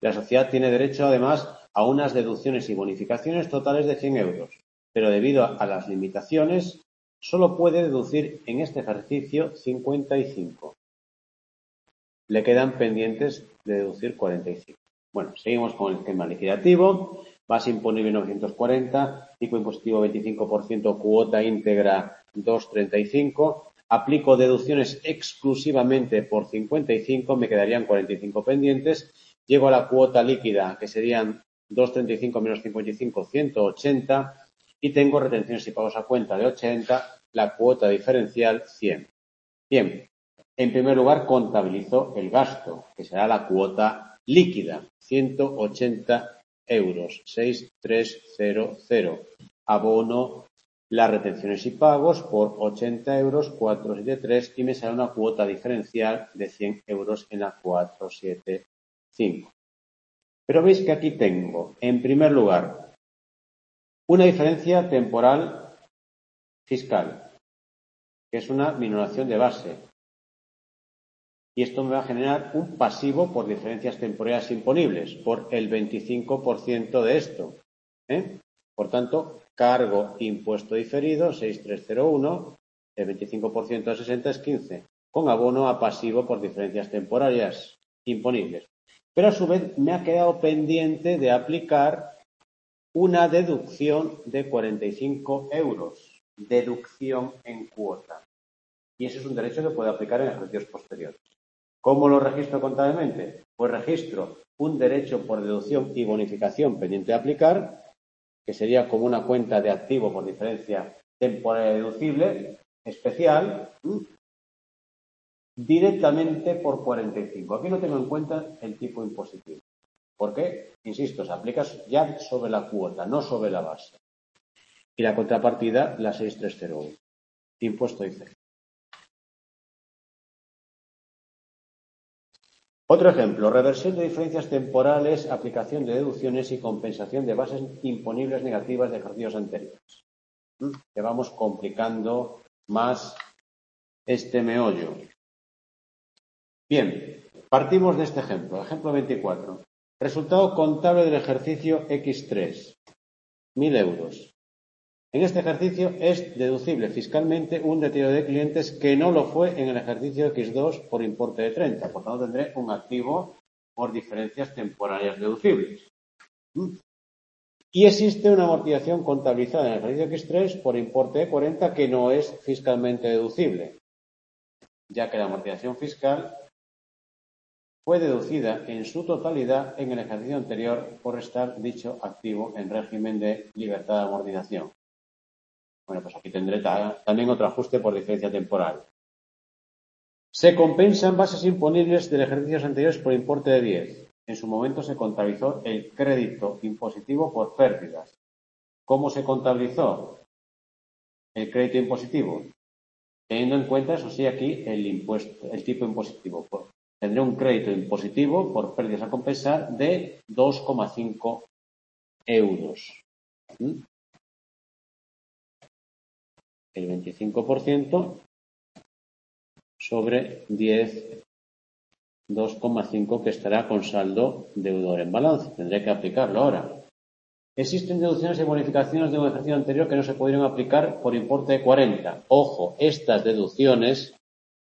La sociedad tiene derecho, además, a unas deducciones y bonificaciones totales de 100 euros, pero debido a las limitaciones, solo puede deducir en este ejercicio 55. Le quedan pendientes de deducir 45. Bueno, seguimos con el esquema liquidativo. Base imponible 940, tipo impositivo 25%, cuota íntegra 2,35. Aplico deducciones exclusivamente por 55, me quedarían 45 pendientes. Llego a la cuota líquida, que serían 2,35 menos 55, 180. Y tengo retenciones y pagos a cuenta de 80, la cuota diferencial 100. Bien, en primer lugar contabilizo el gasto, que será la cuota líquida, 180 euros, 6,300. Abono las retenciones y pagos por 80 euros, 473, y me sale una cuota diferencial de 100 euros en la 475. Pero veis que aquí tengo, en primer lugar, una diferencia temporal fiscal, que es una minoración de base. Y esto me va a generar un pasivo por diferencias temporales imponibles, por el 25% de esto. Por tanto, cargo impuesto diferido, 6,301, el 25% de 60 es 15, con abono a pasivo por diferencias temporarias imponibles. Pero a su vez me ha quedado pendiente de aplicar una deducción de 45 euros, deducción en cuota. Y ese es un derecho que puede aplicar en ejercicios posteriores. ¿Cómo lo registro contablemente? Pues registro un derecho por deducción y bonificación pendiente de aplicar, que sería como una cuenta de activo por diferencia temporal deducible especial, directamente por 45. Aquí no tengo en cuenta el tipo impositivo. ¿Por qué? Insisto, se aplica ya sobre la cuota, no sobre la base. Y la contrapartida, la 6,301. Impuesto diferido. Otro ejemplo, reversión de diferencias temporales, aplicación de deducciones y compensación de bases imponibles negativas de ejercicios anteriores. Que vamos complicando más este meollo. Bien, partimos de este ejemplo. Ejemplo 24. Resultado contable del ejercicio X3. 1.000 euros. En este ejercicio es deducible fiscalmente un deterioro de clientes que no lo fue en el ejercicio X2 por importe de 30. Por tanto, tendré un activo por diferencias temporarias deducibles. Y existe una amortización contabilizada en el ejercicio X3 por importe de 40 que no es fiscalmente deducible, ya que la amortización fiscal fue deducida en su totalidad en el ejercicio anterior por estar dicho activo en régimen de libertad de amortización. Bueno, pues aquí tendré también otro ajuste por diferencia temporal. Se compensan bases imponibles de ejercicios anteriores por importe de 10. En su momento se contabilizó el crédito impositivo por pérdidas. ¿Cómo se contabilizó el crédito impositivo? Teniendo en cuenta, eso sí, aquí el tipo impositivo. Tendré un crédito impositivo por pérdidas a compensar de 2,5 euros. El 25% sobre 10, 2,5 que estará con saldo deudor en balance. Tendré que aplicarlo ahora. Existen deducciones y bonificaciones de un ejercicio anterior que no se pudieron aplicar por importe de 40. Ojo, estas deducciones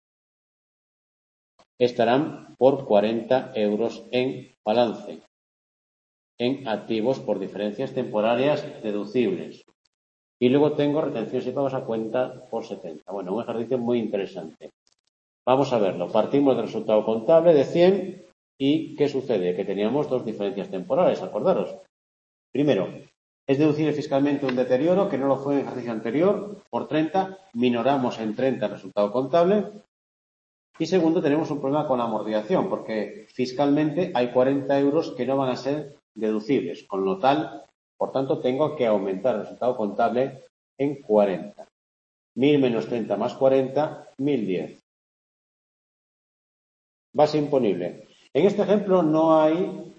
estarán por 40 euros en balance, en activos por diferencias temporarias deducibles. Y luego tengo retenciones y pagos a cuenta por 70. Bueno, un ejercicio muy interesante. Vamos a verlo. Partimos del resultado contable de 100 y ¿qué sucede? Que teníamos dos diferencias temporales, acordaros. Primero, es deducible fiscalmente un deterioro que no lo fue en el ejercicio anterior por 30, minoramos en 30 el resultado contable. Y segundo, tenemos un problema con la amortización, porque fiscalmente hay 40 euros que no van a ser deducibles, con lo tal, por tanto, tengo que aumentar el resultado contable en 40. 1.000 menos 30 más 40, 1.010. Base imponible. En este ejemplo no hay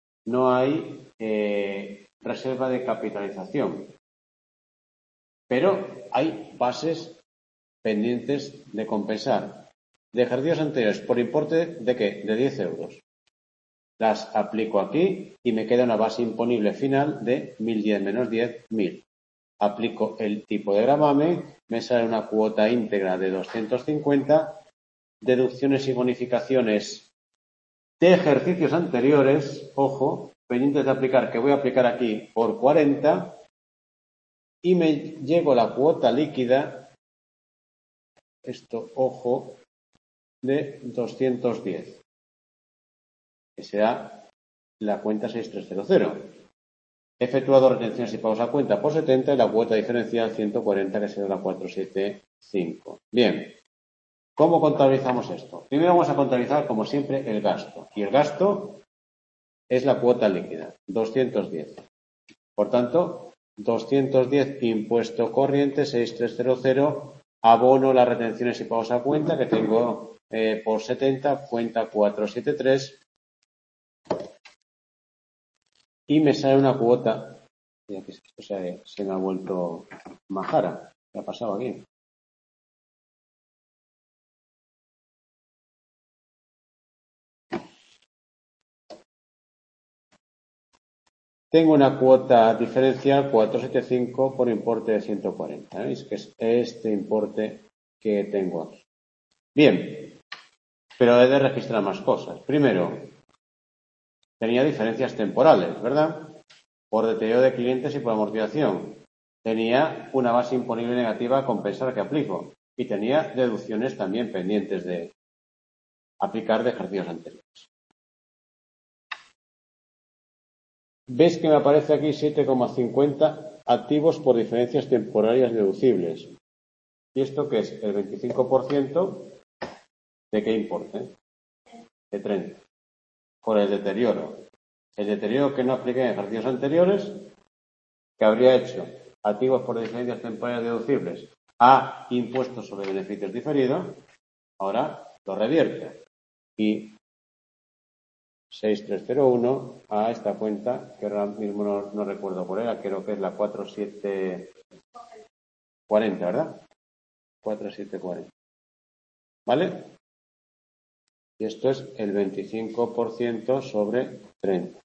reserva de capitalización, pero hay bases pendientes de compensar de ejercicios anteriores por importe de ¿qué? De 10 euros. las aplico aquí y me queda una base imponible final de 1010 menos 10, 1000. Aplico el tipo de gravamen, me sale una cuota íntegra de 250, deducciones y bonificaciones de ejercicios anteriores, ojo, pendientes de aplicar, que voy a aplicar aquí por 40, y me llevo la cuota líquida, esto, ojo, de 210, que será la cuenta 6300. He efectuado retenciones y pagos a cuenta por 70 y la cuota diferencial 140, que será la 475. Bien, ¿cómo contabilizamos esto? Primero vamos a contabilizar, como siempre, el gasto. Y el gasto es la cuota líquida, 210. Por tanto, 210 impuesto corriente, 6300, abono las retenciones y pagos a cuenta, que tengo por 70, cuenta 473. Y me sale una cuota, y aquí esto se me ha vuelto majara. ¿Qué ha pasado aquí? Tengo una cuota diferencial 475 por importe de 140. ¿Veis? Que es este importe que tengo aquí. Bien, pero he de registrar más cosas. Primero, tenía diferencias temporales, ¿verdad? Por deterioro de clientes y por amortización. Tenía una base imponible negativa a compensar que aplico. Y tenía deducciones también pendientes de aplicar de ejercicios anteriores. ¿Ves que me aparece aquí 7,50 activos por diferencias temporarias deducibles? ¿Y esto qué es? El 25% de qué importe? De 30. Por el deterioro. El deterioro que no apliqué en ejercicios anteriores, que habría hecho activos por diferencias temporarias deducibles a impuestos sobre beneficios diferidos, ahora lo revierte. Y 6301 a esta cuenta, que ahora mismo no recuerdo cuál era, creo que es la 4740, ¿verdad? 4740. ¿Vale? Y esto es el 25% sobre 30.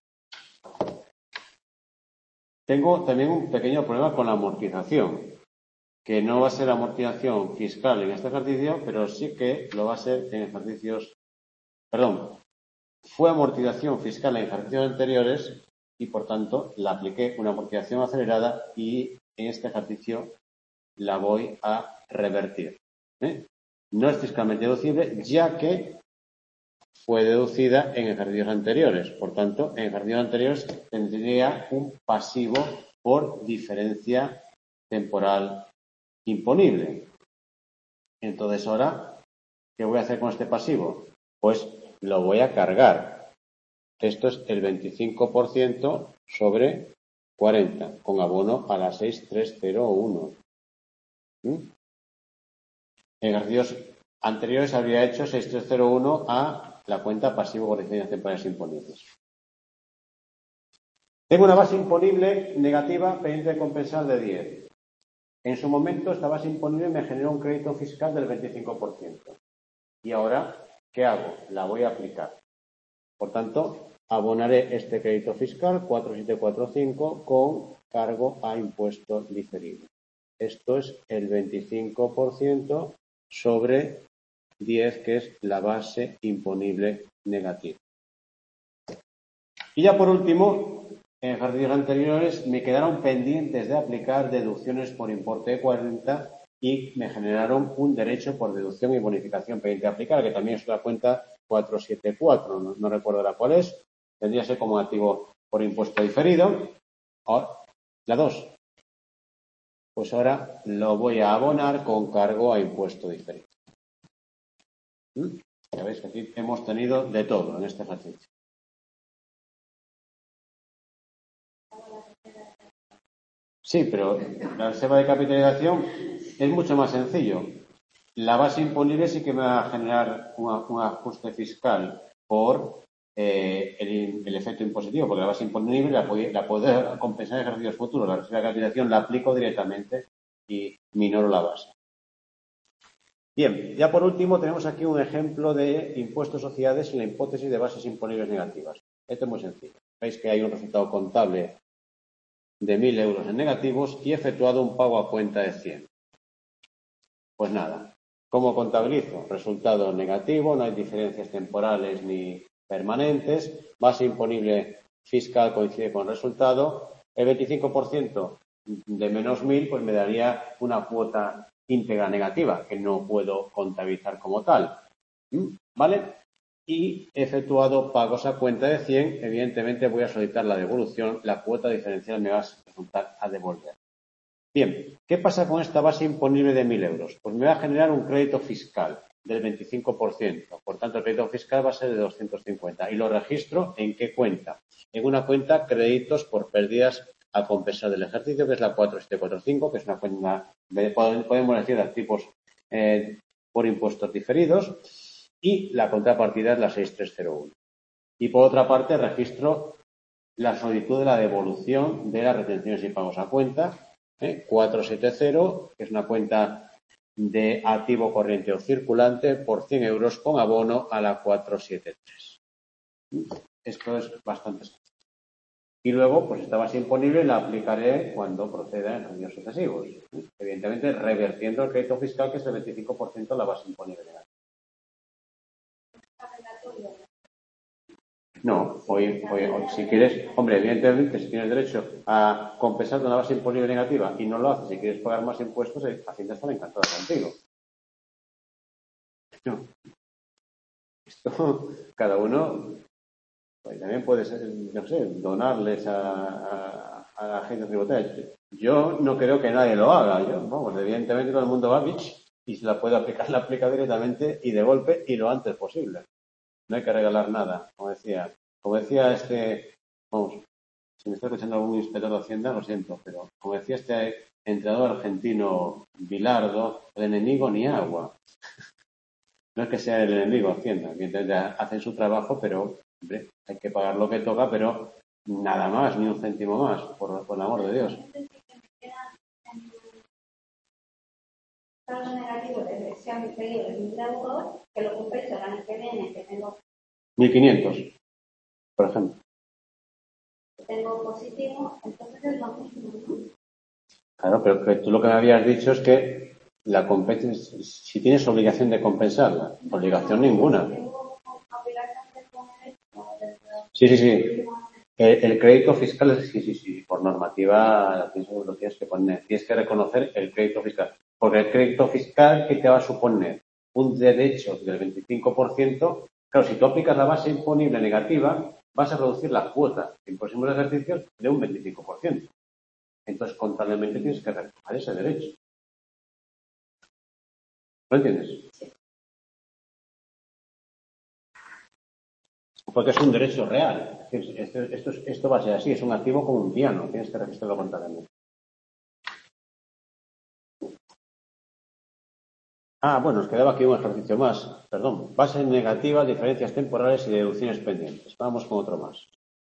Tengo también un pequeño problema con la amortización, que no va a ser amortización fiscal en este ejercicio, pero sí que lo va a ser en ejercicios, perdón, fue amortización fiscal en ejercicios anteriores y por tanto la apliqué una amortización acelerada y en este ejercicio la voy a revertir. No es fiscalmente deducible ya que fue deducida en ejercicios anteriores. Por tanto, en ejercicios anteriores tendría un pasivo por diferencia temporal imponible. Entonces, ahora, ¿qué voy a hacer con este pasivo? Pues lo voy a cargar. Esto es el 25% sobre 40, con abono a la 6301. En ejercicios anteriores habría hecho 6301 a la cuenta pasivo por diferencias temporales imponibles. Tengo una base imponible negativa pendiente de compensar de 10. En su momento, esta base imponible me generó un crédito fiscal del 25%. Y ahora, ¿qué hago? La voy a aplicar. Por tanto, abonaré este crédito fiscal 4745 con cargo a impuesto diferido. Esto es el 25% sobre 10, que es la base imponible negativa. Y ya por último, en ejercicios anteriores me quedaron pendientes de aplicar deducciones por importe de 40 y me generaron un derecho por deducción y bonificación pendiente de aplicar, que también es la cuenta 474, no recuerdo la cuál es, tendría que ser como activo por impuesto diferido. Ahora, la 2. Pues ahora lo voy a abonar con cargo a impuesto diferido. Ya veis que aquí hemos tenido de todo en este ejercicio. Sí, pero la reserva de capitalización es mucho más sencillo. La base imponible sí que me va a generar un ajuste fiscal por el efecto impositivo, porque la base imponible la puedo compensar en ejercicios futuros. La reserva de capitalización la aplico directamente y minoro la base. Bien, ya por último tenemos aquí un ejemplo de impuestos sociedades en la hipótesis de bases imponibles negativas. Esto es muy sencillo. Veis que hay un resultado contable de 1.000 euros en negativos y he efectuado un pago a cuenta de 100. Pues nada, ¿cómo contabilizo? Resultado negativo, no hay diferencias temporales ni permanentes, base imponible fiscal coincide con el resultado, el 25% de menos 1.000 pues me daría una cuota íntegra negativa que no puedo contabilizar como tal. ¿Vale? Y he efectuado pagos a cuenta de 100, evidentemente voy a solicitar la devolución, la cuota diferencial me va a resultar a devolver. Bien, ¿qué pasa con esta base imponible de 1.000 euros? Pues me va a generar un crédito fiscal del 25%. Por tanto, el crédito fiscal va a ser de 250. Y lo registro ¿en qué cuenta? En una cuenta créditos por pérdidas a compensar del ejercicio, que es la 4745, que es una cuenta, podemos decir, de tipos por impuestos diferidos. Y la contrapartida es la 6301. Y por otra parte, registro la solicitud de la devolución de las retenciones y pagos a cuenta, 470, que es una cuenta de activo corriente o circulante por 100 euros con abono a la 473. Esto es bastante sencillo. Y luego, pues esta base imponible la aplicaré cuando proceda en años sucesivos. Evidentemente, revertiendo el crédito fiscal, que es el 25% de la base imponible. No, hoy, si quieres, hombre, evidentemente, si tienes derecho a compensar una base imponible negativa y no lo haces, si quieres pagar más impuestos, Hacienda estará encantada contigo. No. Esto, cada uno, pues, también puede ser, no sé, donarles a la agencia tributaria. Yo no creo que nadie lo haga. Vamos, evidentemente todo el mundo va a Bich y se la puede aplicar, la aplica directamente y de golpe y lo antes posible. No hay que regalar nada, como decía vamos, si me está escuchando algún inspector de Hacienda, lo siento, pero como decía este entrenador argentino Bilardo, el enemigo ni agua. No es que sea el enemigo Hacienda, evidentemente hacen su trabajo, pero hombre, hay que pagar lo que toca, pero nada más, ni un céntimo más, por el amor de Dios. Saldo negativo de se han pedido de 1.000 euros, que lo compenso el año que viene, que tengo 1.500, por ejemplo. positivo, entonces es lo mismo, ¿no? Claro, pero que tú lo que me habías dicho es que si tienes obligación de compensarla, obligación ninguna. Sí. El crédito fiscal, sí. Por normativa lo tienes que poner. Tienes que reconocer el crédito fiscal. Porque el crédito fiscal, ¿qué te va a suponer? Un derecho del 25%. Claro, si tú aplicas la base imponible negativa, vas a reducir la cuota en próximos ejercicios de un 25%. Entonces, contablemente tienes que recoger ese derecho. ¿Lo entiendes? Sí. Porque es un derecho real. Esto va a ser así, es un activo como un piano, tienes que registrarlo contablemente. Bueno, nos quedaba aquí un ejercicio más. Perdón. Base negativa, diferencias temporales y deducciones pendientes. Vamos con otro más.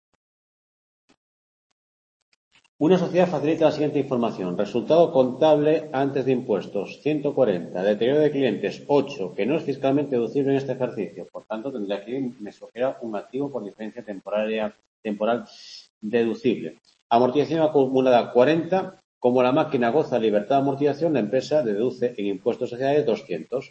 Una sociedad facilita la siguiente información. Resultado contable antes de impuestos, 140. Deterioro de clientes, 8, que no es fiscalmente deducible en este ejercicio. Por tanto, tendría que me surgirá un activo por diferencia temporal deducible. Amortización acumulada, 40. Como la máquina goza de libertad de amortización, la empresa deduce en impuestos sociales 200.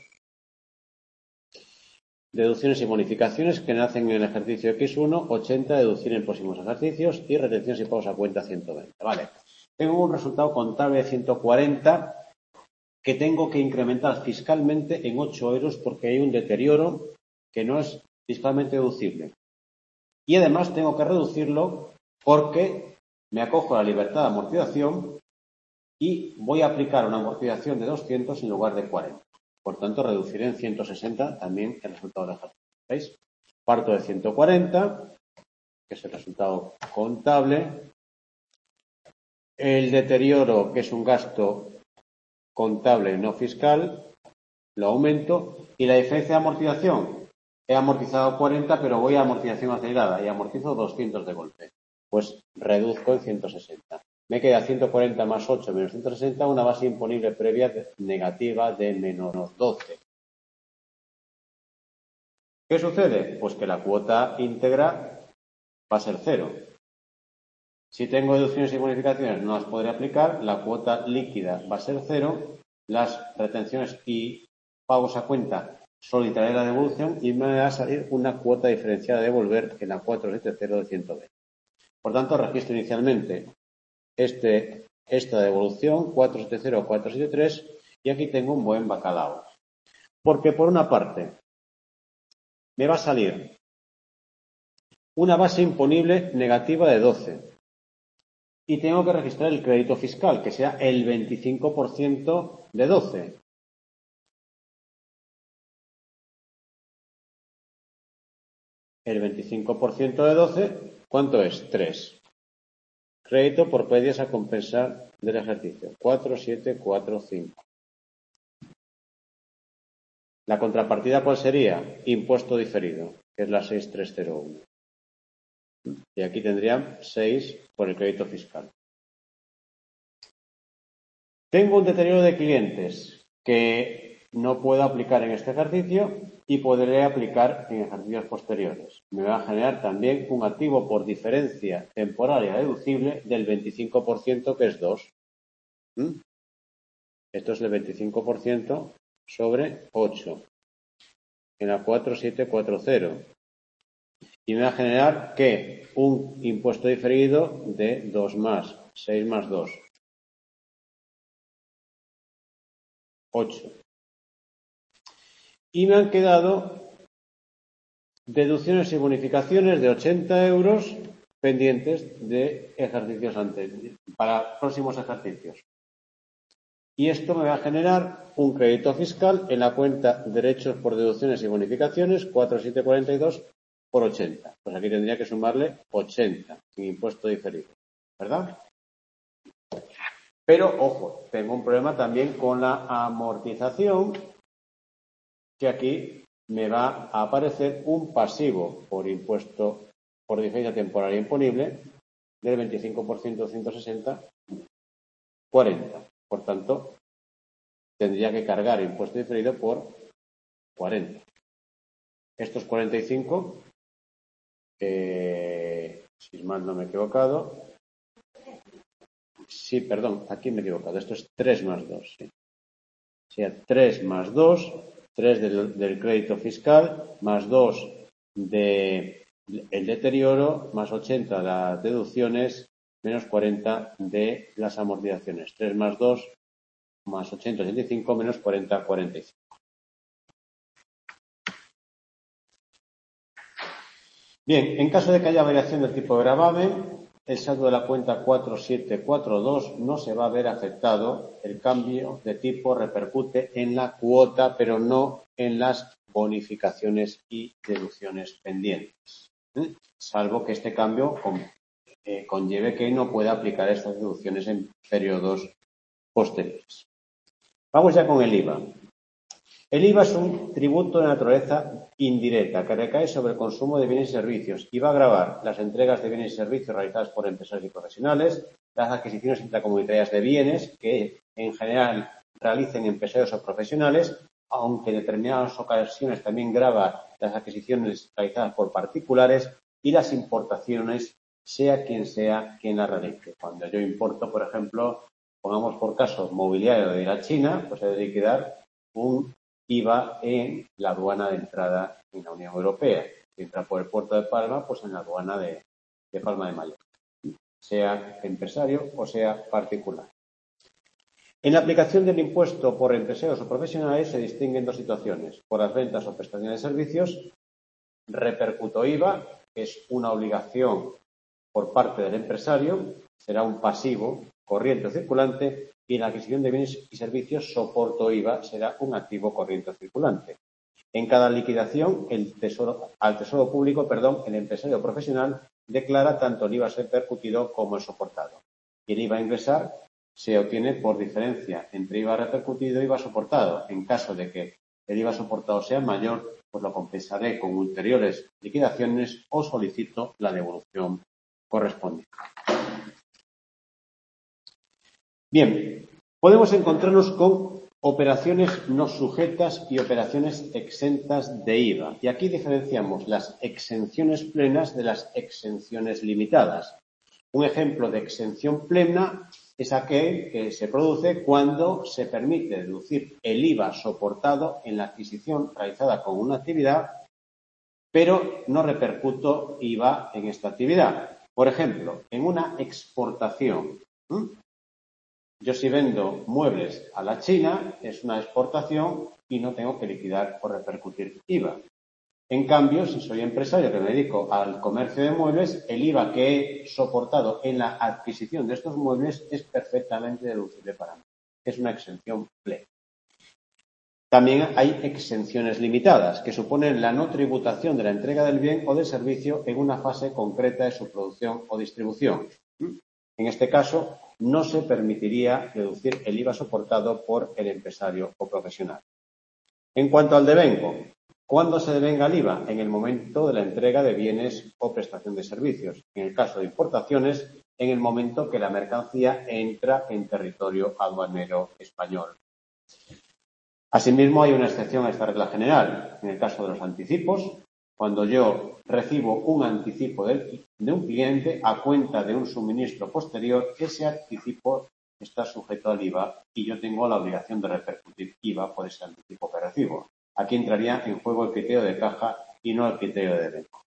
Deducciones y bonificaciones que nacen en el ejercicio X1, 80, deducir en próximos ejercicios y retenciones y pagos a cuenta 120. Vale. Tengo un resultado contable de 140 que tengo que incrementar fiscalmente en 8 euros porque hay un deterioro que no es fiscalmente deducible. Y además tengo que reducirlo porque me acojo a la libertad de amortización y voy a aplicar una amortización de 200 en lugar de 40. Por tanto, reduciré en 160 también el resultado del ejercicio. ¿Veis? Parto de 140, que es el resultado contable. El deterioro, que es un gasto contable no fiscal, lo aumento. Y la diferencia de amortización, he amortizado 40, pero voy a amortización acelerada y amortizo 200 de golpe. Pues reduzco en 160. Me queda 140 más 8 menos 160, una base imponible previa negativa de menos 12. ¿Qué sucede? Pues que la cuota íntegra va a ser 0. Si tengo deducciones y bonificaciones no las podré aplicar, la cuota líquida va a ser 0, las retenciones y pagos a cuenta solo traeré la devolución y me va a salir una cuota diferenciada a devolver en la 470 de 120. Por tanto, registro inicialmente esta devolución 470 473 y aquí tengo un buen bacalao. Porque por una parte me va a salir una base imponible negativa de 12 y tengo que registrar el crédito fiscal, que sea el 25% de 12. El 25% de 12, ¿cuánto es? 3. Crédito por pérdidas a compensar del ejercicio. 4, 7, 4, 5. La contrapartida, ¿cuál sería? Impuesto diferido, que es la 6301. Y aquí tendrían 6 por el crédito fiscal. Tengo un deterioro de clientes que no puedo aplicar en este ejercicio y podré aplicar en ejercicios posteriores. Me va a generar también un activo por diferencia temporaria deducible del 25%, que es 2. Esto es el 25% sobre 8 en la 4740. Y me va a generar que un impuesto diferido de 2 más 6 más 2. 8. Y me han quedado deducciones y bonificaciones de 80 euros pendientes de ejercicios anteriores, para próximos ejercicios. Y esto me va a generar un crédito fiscal en la cuenta derechos por deducciones y bonificaciones 4742 por 80. Pues aquí tendría que sumarle 80 sin impuesto diferido, ¿verdad? Pero, ojo, tengo un problema también con la amortización, que aquí me va a aparecer un pasivo por impuesto por diferencia temporaria imponible del 25% 160, 40. Por tanto, tendría que cargar impuesto diferido por 40. Estos 45, si mal no me he equivocado, sí, perdón, aquí me he equivocado, esto es 3 más 2, sí. O sea, 3 más 2, 3 del crédito fiscal, más 2 del deterioro, más 80 de las deducciones, menos 40 de las amortizaciones. 3 más 2, más 80, 85, menos 40, 45. Bien, en caso de que haya variación del tipo de gravamen, el saldo de la cuenta 4742 no se va a ver afectado. El cambio de tipo repercute en la cuota, pero no en las bonificaciones y deducciones pendientes. Salvo que este cambio conlleve que no pueda aplicar estas deducciones en periodos posteriores. Vamos ya con el IVA. El IVA es un tributo de naturaleza indirecta que recae sobre el consumo de bienes y servicios y va a gravar las entregas de bienes y servicios realizadas por empresarios y profesionales, las adquisiciones intracomunitarias de bienes que en general realicen empresarios o profesionales, aunque en determinadas ocasiones también grava las adquisiciones realizadas por particulares y las importaciones, sea quien las realice. Cuando yo importo, por ejemplo, pongamos por caso mobiliario de ir a China, pues he de liquidar un IVA en la aduana de entrada en la Unión Europea. Si entra por el puerto de Palma, pues en la aduana de Palma de Mallorca, sea empresario o sea particular. En la aplicación del impuesto por empresarios o profesionales se distinguen dos situaciones. Por las ventas o prestaciones de servicios, repercuto IVA, que es una obligación por parte del empresario, será un pasivo corriente o circulante, y en la adquisición de bienes y servicios soporto IVA, será un activo corriente o circulante. En cada liquidación, al Tesoro Público, el empresario profesional declara tanto el IVA repercutido como el soportado. Y el IVA a ingresar se obtiene por diferencia entre IVA repercutido y IVA soportado. En caso de que el IVA soportado sea mayor, pues lo compensaré con ulteriores liquidaciones o solicito la devolución correspondiente. Bien, podemos encontrarnos con Operaciones no sujetas y operaciones exentas de IVA. Y aquí diferenciamos las exenciones plenas de las exenciones limitadas. Un ejemplo de exención plena es aquel que se produce cuando se permite deducir el IVA soportado en la adquisición realizada con una actividad, pero no repercuto IVA en esta actividad. Por ejemplo, en una exportación, yo si vendo muebles a la China, es una exportación y no tengo que liquidar o repercutir IVA. En cambio, si soy empresario que me dedico al comercio de muebles, el IVA que he soportado en la adquisición de estos muebles es perfectamente deducible para mí. Es una exención plena. También hay exenciones limitadas, que suponen la no tributación de la entrega del bien o del servicio en una fase concreta de su producción o distribución. En este caso, no se permitiría deducir el IVA soportado por el empresario o profesional. En cuanto al devengo, ¿cuándo se devenga el IVA? En el momento de la entrega de bienes o prestación de servicios. En el caso de importaciones, en el momento que la mercancía entra en territorio aduanero español. Asimismo, hay una excepción a esta regla general. En el caso de los anticipos, cuando yo recibo un anticipo de un cliente a cuenta de un suministro posterior, ese anticipo está sujeto al IVA y yo tengo la obligación de repercutir IVA por ese anticipo que recibo. Aquí entraría en juego el criterio de caja y no el criterio de devengo.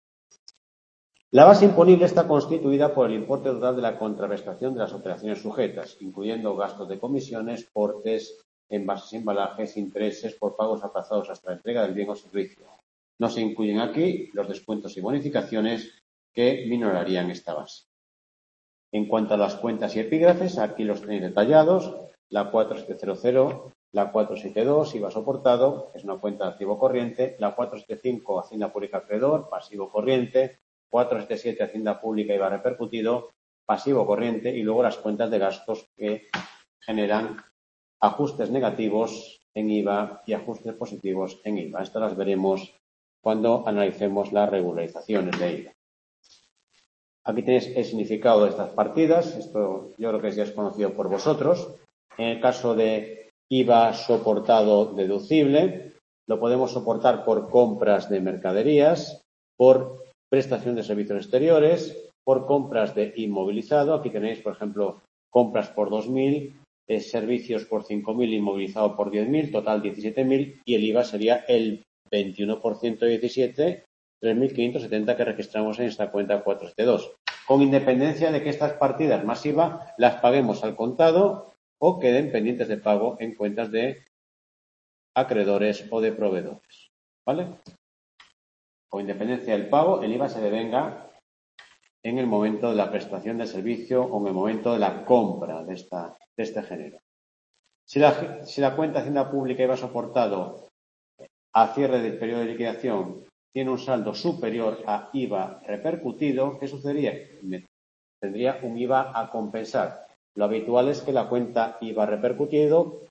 La base imponible está constituida por el importe total de la contraprestación de las operaciones sujetas, incluyendo gastos de comisiones, portes, envases y embalajes, intereses por pagos aplazados hasta la entrega del bien o servicio. No se incluyen aquí los descuentos y bonificaciones que minorarían esta base. En cuanto a las cuentas y epígrafes, aquí los tenéis detallados. La 4700, la 472, IVA soportado, es una cuenta de activo corriente. La 475, Hacienda Pública Acreedor, pasivo corriente. 477, Hacienda Pública, IVA repercutido, pasivo corriente. Y luego las cuentas de gastos que generan ajustes negativos en IVA y ajustes positivos en IVA. Estas las veremos cuando analicemos las regularizaciones de IVA. Aquí tenéis el significado de estas partidas. Esto yo creo que ya es conocido por vosotros. En el caso de IVA soportado deducible, lo podemos soportar por compras de mercaderías, por prestación de servicios exteriores, por compras de inmovilizado. Aquí tenéis, por ejemplo, compras por 2.000, servicios por 5.000, inmovilizado por 10.000, total 17.000 y el IVA sería el 21% de 17, 3.570 que registramos en esta cuenta 472. Con independencia de que estas partidas más IVA las paguemos al contado o queden pendientes de pago en cuentas de acreedores o de proveedores. ¿Vale? Con independencia del pago, el IVA se devenga en el momento de la prestación del servicio o en el momento de la compra de este género. Si la cuenta Hacienda Pública IVA soportado a cierre del periodo de liquidación tiene un saldo superior a IVA repercutido, ¿qué sucedería? Tendría un IVA a compensar. Lo habitual es que la cuenta IVA repercutido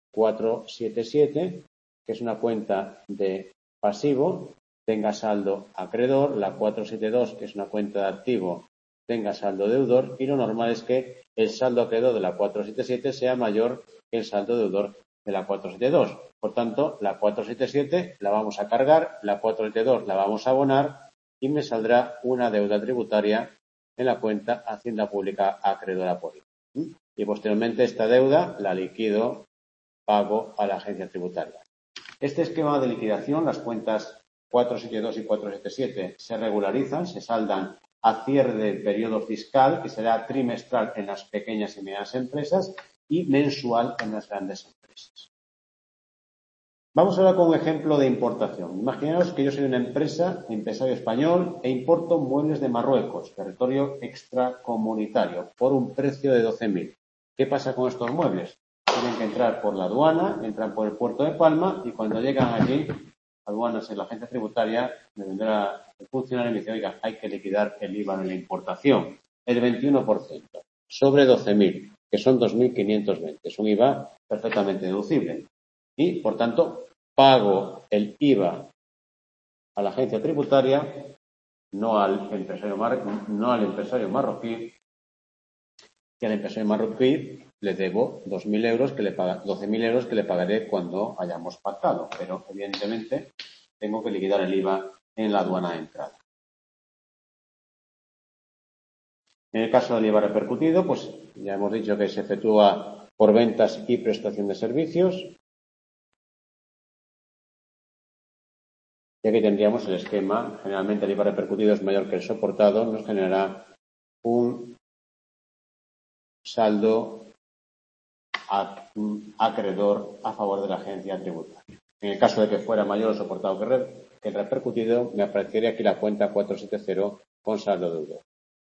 477, que es una cuenta de pasivo, tenga saldo acreedor, la 472, que es una cuenta de activo, tenga saldo deudor, y lo normal es que el saldo acreedor de la 477 sea mayor que el saldo deudor de la 472. Por tanto, la 477 la vamos a cargar, la 472 la vamos a abonar y me saldrá una deuda tributaria en la cuenta Hacienda Pública acreedora por IVA. Y posteriormente esta deuda la liquido, pago a la agencia tributaria. Este esquema de liquidación, las cuentas 472 y 477 se regularizan, se saldan a cierre del periodo fiscal, que será trimestral en las pequeñas y medianas empresas y mensual en las grandes empresas. Vamos ahora con un ejemplo de importación. Imaginaos que yo soy una empresario español, e importo muebles de Marruecos, territorio extracomunitario, por un precio de 12.000. ¿Qué pasa con estos muebles? Tienen que entrar por la aduana, entran por el puerto de Palma y cuando llegan allí, aduanas en la agencia tributaria, me vendrá el funcionario y me dice, oiga, hay que liquidar el IVA de la importación, el 21%, sobre 12.000, que son 2.520. Es un IVA perfectamente deducible. Y, por tanto, pago el IVA a la agencia tributaria, no al empresario marroquí, y al empresario marroquí le debo 2.000 euros, 12.000 euros que le pagaré cuando hayamos pactado, pero evidentemente tengo que liquidar el IVA en la aduana de entrada. En el caso del IVA repercutido, pues ya hemos dicho que se efectúa por ventas y prestación de servicios. Y aquí tendríamos el esquema. Generalmente el IVA repercutido es mayor que el soportado, nos generará un saldo acreedor a favor de la agencia tributaria. En el caso de que fuera mayor el soportado que el repercutido, me aparecería aquí la cuenta 470 con saldo deudor.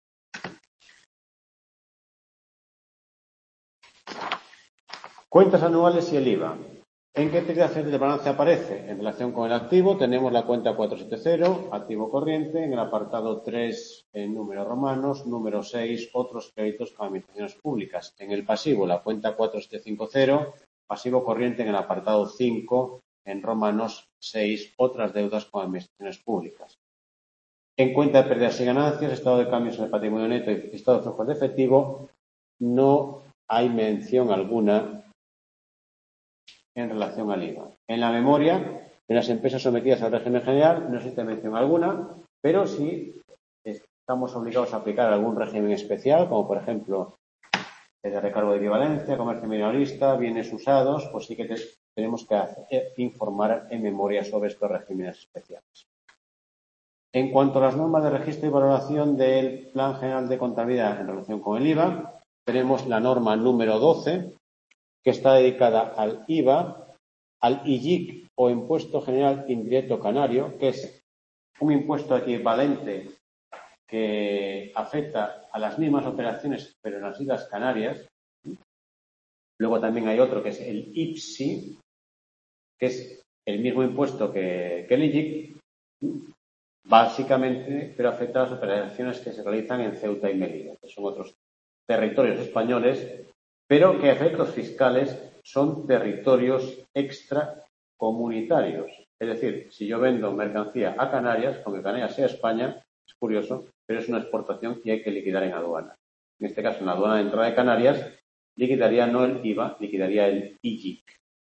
Cuentas anuales y el IVA. ¿En qué tiración de balance aparece? En relación con el activo tenemos la cuenta 470, activo corriente, en el apartado 3 en números romanos, número 6, otros créditos con administraciones públicas. En el pasivo, la cuenta 4750, pasivo corriente en el apartado 5, en romanos 6, otras deudas con administraciones públicas. En cuenta de pérdidas y ganancias, estado de cambios en el patrimonio neto y estado de flujos de efectivo, no hay mención alguna en relación al IVA. En la memoria de las empresas sometidas al régimen general no existe mención alguna, pero sí estamos obligados a aplicar algún régimen especial, como por ejemplo el de recargo de equivalencia, comercio minorista, bienes usados, pues sí que tenemos que informar en memoria sobre estos regímenes especiales. En cuanto a las normas de registro y valoración del Plan General de Contabilidad en relación con el IVA, tenemos la norma número 12, que está dedicada al IVA, al IGIC o Impuesto General Indirecto Canario, que es un impuesto equivalente que afecta a las mismas operaciones pero en las Islas Canarias. Luego también hay otro que es el IPSI, que es el mismo impuesto que el IGIC, básicamente, pero afecta a las operaciones que se realizan en Ceuta y Melilla, que son otros territorios españoles, pero que a efectos fiscales son territorios extracomunitarios. Es decir, si yo vendo mercancía a Canarias, aunque Canarias sea España, es curioso, pero es una exportación y hay que liquidar en aduana. En este caso, en la aduana de entrada de Canarias, liquidaría no el IVA, liquidaría el IGIC.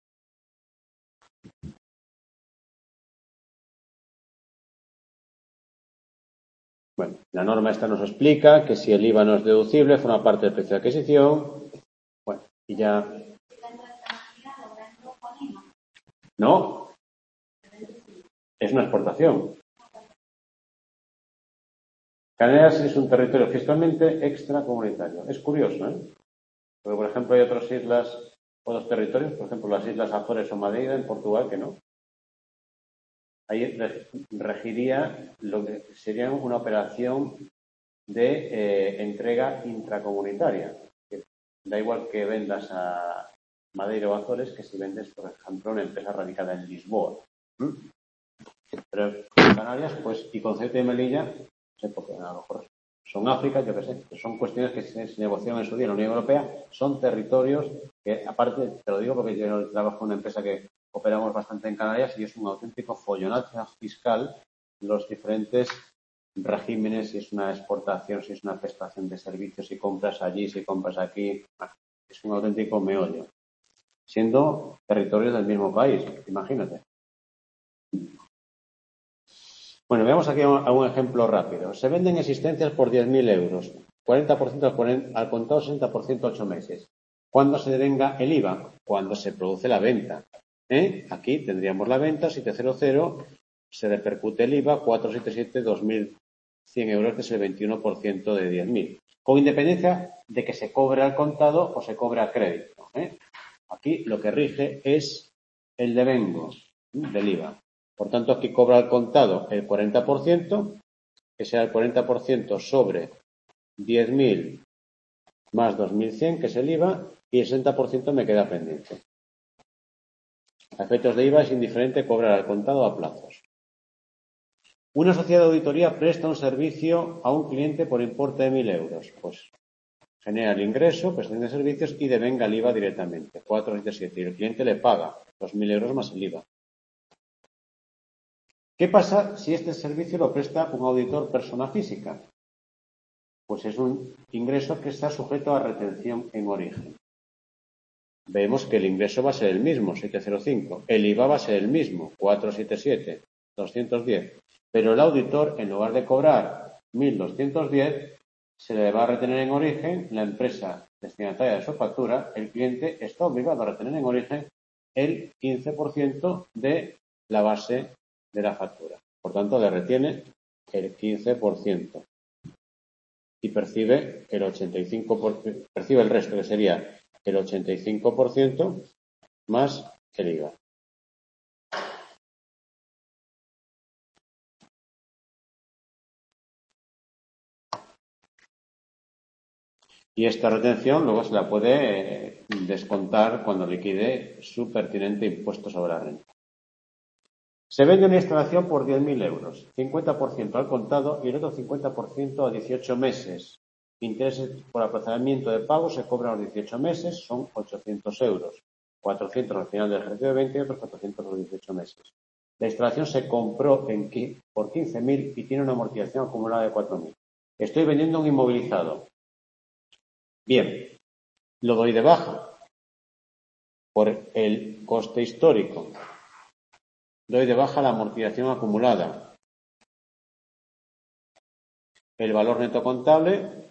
Bueno, la norma esta nos explica que si el IVA no es deducible, forma parte del precio de adquisición. Bueno, y ya... No, es una exportación. Canarias es un territorio fiscalmente extracomunitario. Es curioso, ¿eh? Porque, por ejemplo, hay otras islas, otros territorios, por ejemplo, las Islas Azores o Madeira en Portugal, que no. Ahí regiría lo que sería una operación de entrega intracomunitaria. Da igual que vendas a Madeira o Azores que si vendes, por ejemplo, una empresa radicada en Lisboa. Pero con Canarias, pues, y con Ceuta y Melilla, no sé, porque a lo mejor son África, yo qué sé, que son cuestiones que se negociaron en su día en la Unión Europea, son territorios que, aparte, te lo digo porque yo trabajo en una empresa que operamos bastante en Canarias y es un auténtico follonazo fiscal los diferentes regímenes, si es una exportación, si es una prestación de servicios, si compras allí, si compras aquí, es un auténtico meollo, siendo territorios del mismo país, imagínate. Bueno, veamos aquí un ejemplo rápido. Se venden existencias por 10.000 euros, 40% al contado, 60% 8 meses. ¿Cuándo se devenga el IVA? Cuando se produce la venta. Aquí tendríamos la venta, 700, se repercute el IVA, 477, 2.100 euros, que es el 21% de 10.000. Con independencia de que se cobre al contado o se cobre a crédito. Aquí lo que rige es el devengo del IVA. Por tanto, aquí cobra al contado el 40%, que será el 40% sobre 10.000 más 2.100, que es el IVA, y el 60% me queda pendiente. A efectos de IVA es indiferente cobrar al contado a plazos. Una sociedad de auditoría presta un servicio a un cliente por importe de 1.000 euros. Pues genera el ingreso, prestación de servicios y devenga el IVA directamente, 477, y el cliente le paga 2.000 euros más el IVA. ¿Qué pasa si este servicio lo presta un auditor persona física? pues es un ingreso que está sujeto a retención en origen. Vemos que el ingreso va a ser el mismo, 705. El IVA va a ser el mismo, 477, 210. Pero el auditor, en lugar de cobrar 1.210, se le va a retener en origen la empresa destinataria de su factura. El cliente está obligado a retener en origen el 15% de la base de la factura. Por tanto, le retiene el 15% y percibe el 85%, percibe el resto, que sería el 85% más el IVA. Y esta retención luego se la puede descontar cuando liquide su pertinente impuesto sobre la renta. Se vende una instalación por 10.000 euros, 50% al contado y el otro 50% a 18 meses. Intereses por aplazamiento de pago se cobran a los 18 meses, son 800 euros. 400 al final del ejercicio de 20 y otros 400 a los 18 meses. La instalación se compró por 15.000 y tiene una amortización acumulada de 4.000. Estoy vendiendo un inmovilizado. Bien, lo doy de baja por el coste histórico. Doy de baja la amortización acumulada. El valor neto contable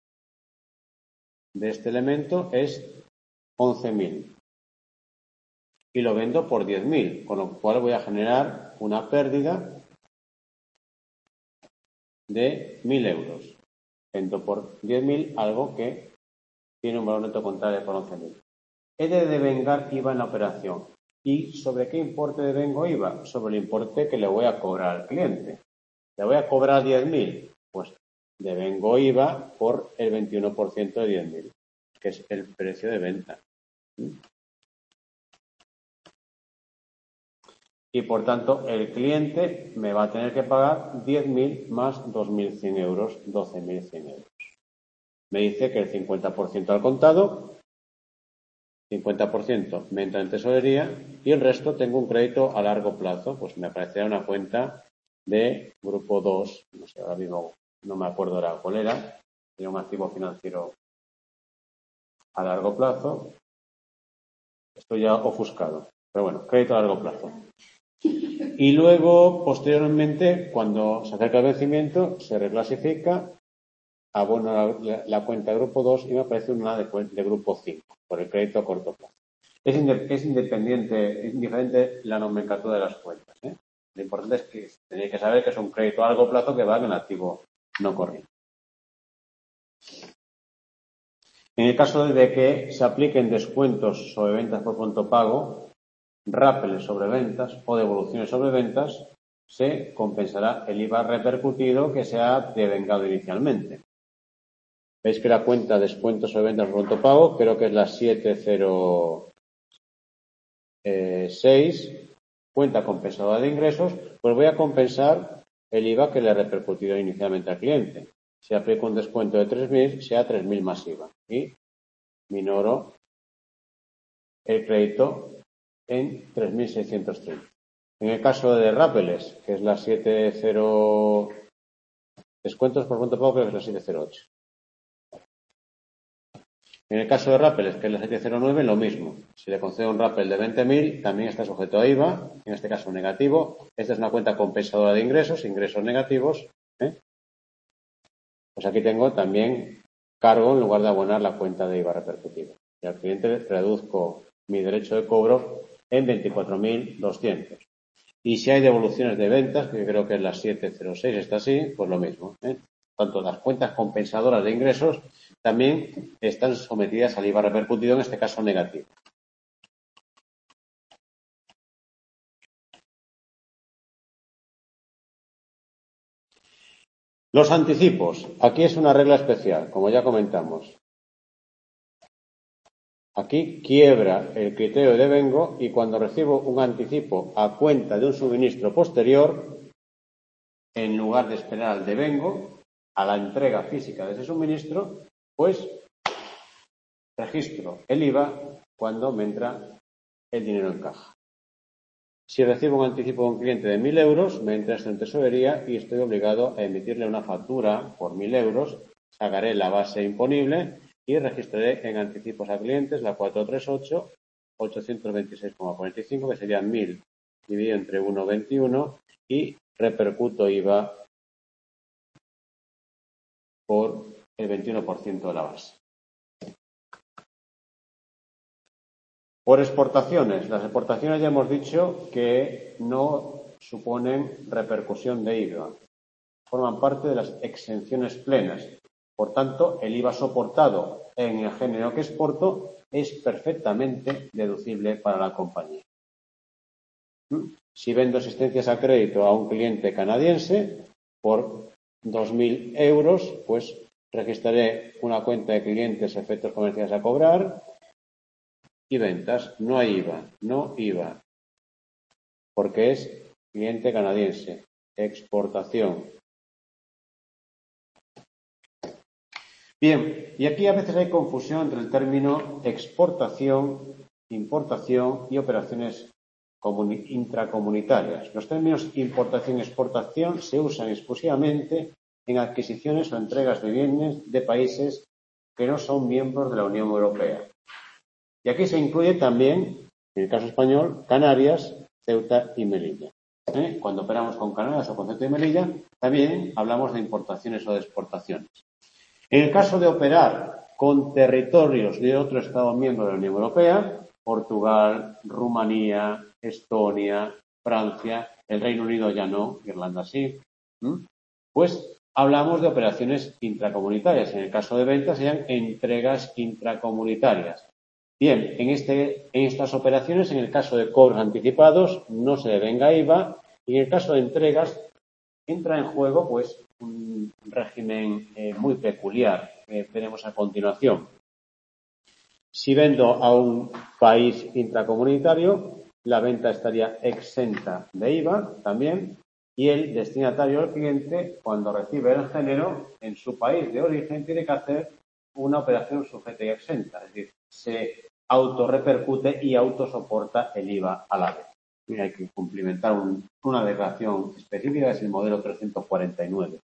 de este elemento es 11.000 y lo vendo por 10.000, con lo cual voy a generar una pérdida de 1.000 euros. Vendo por 10.000 algo que tiene un valor neto contable por 11.000. He de devengar IVA en la operación. ¿Y sobre qué importe devengo IVA? Sobre el importe que le voy a cobrar al cliente. ¿Le voy a cobrar 10.000? Pues devengo IVA por el 21% de 10.000, que es el precio de venta. Y por tanto el cliente me va a tener que pagar 10.000 más 2.100 euros, 12.100 euros. Me dice que el 50% al contado, 50% me entra en tesorería y el resto tengo un crédito a largo plazo. Pues me aparecerá una cuenta de grupo 2, no sé, ahora mismo no me acuerdo ahora cuál era, era un activo financiero a largo plazo. Estoy ya ofuscado, pero bueno, crédito a largo plazo. Y luego, posteriormente, cuando se acerca el vencimiento, se reclasifica, abono la cuenta de grupo 2 y me aparece una de grupo 5, por el crédito a corto plazo. Es indiferente la nomenclatura de las cuentas. Lo importante es que tenéis que saber que es un crédito a largo plazo que va en el activo no corriente. En el caso de que se apliquen descuentos sobre ventas por pronto pago, rápeles sobre ventas o devoluciones sobre ventas, se compensará el IVA repercutido que se ha devengado inicialmente. Veis que la cuenta descuentos sobre ventas por pronto pago creo que es la 706, cuenta compensadora de ingresos, pues voy a compensar el IVA que le ha repercutido inicialmente al cliente. Si aplico un descuento de 3.000, sea 3.000 más IVA y minoro el crédito en 3.630. En el caso de Rápeles, que es la 70, descuentos por pronto pago, creo que es la 708. En el caso de Rápeles, que es la 709, lo mismo. Si le concedo un Rappel de 20.000, también está sujeto a IVA, en este caso negativo. Esta es una cuenta compensadora de ingresos negativos. Pues aquí tengo también cargo en lugar de abonar la cuenta de IVA repercutido. Y al cliente reduzco mi derecho de cobro en 24.200. Y si hay devoluciones de ventas, que creo que es la 706, está así, pues lo mismo. Tanto las cuentas compensadoras de ingresos también están sometidas al IVA repercutido, en este caso negativo. Los anticipos. Aquí es una regla especial, como ya comentamos. Aquí quiebra el criterio de devengo y cuando recibo un anticipo a cuenta de un suministro posterior, en lugar de esperar al devengo, a la entrega física de ese suministro, pues registro el IVA cuando me entra el dinero en caja. Si recibo un anticipo de un cliente de 1.000 euros, me entra esto en tesorería y estoy obligado a emitirle una factura por 1.000 euros sacaré la base imponible y registraré en anticipos a clientes la 438, 826,45, que serían 1.000 dividido entre 1,21 y repercuto IVA por el 21% de la base. Por exportaciones. Las exportaciones ya hemos dicho que no suponen repercusión de IVA. Forman parte de las exenciones plenas. Por tanto, el IVA soportado en el género que exporto es perfectamente deducible para la compañía. Si vendo asistencias a crédito a un cliente canadiense por 2.000 euros, pues registraré una cuenta de clientes efectos comerciales a cobrar y ventas. No hay IVA, no IVA, porque es cliente canadiense, exportación. Bien, y aquí a veces hay confusión entre el término exportación, importación y operaciones intracomunitarias. Los términos importación y exportación se usan exclusivamente en adquisiciones o entregas de bienes de países que no son miembros de la Unión Europea. Y aquí se incluye también, en el caso español, Canarias, Ceuta y Melilla. Cuando operamos con Canarias o con Ceuta y Melilla, también hablamos de importaciones o de exportaciones. En el caso de operar con territorios de otro Estado miembro de la Unión Europea, Portugal, Rumanía, Estonia, Francia, el Reino Unido ya no, Irlanda sí, pues hablamos de operaciones intracomunitarias. En el caso de ventas serían entregas intracomunitarias. Bien, en estas operaciones, en el caso de cobros anticipados, no se devenga IVA, y en el caso de entregas entra en juego pues un régimen muy peculiar que veremos a continuación. Si vendo a un país intracomunitario, la venta estaría exenta de IVA también, y el destinatario, el cliente, cuando recibe el género en su país de origen, tiene que hacer una operación sujeta y exenta, es decir, se autorrepercute y autosoporta el IVA a la vez. Y hay que cumplimentar una declaración específica, es el modelo 349.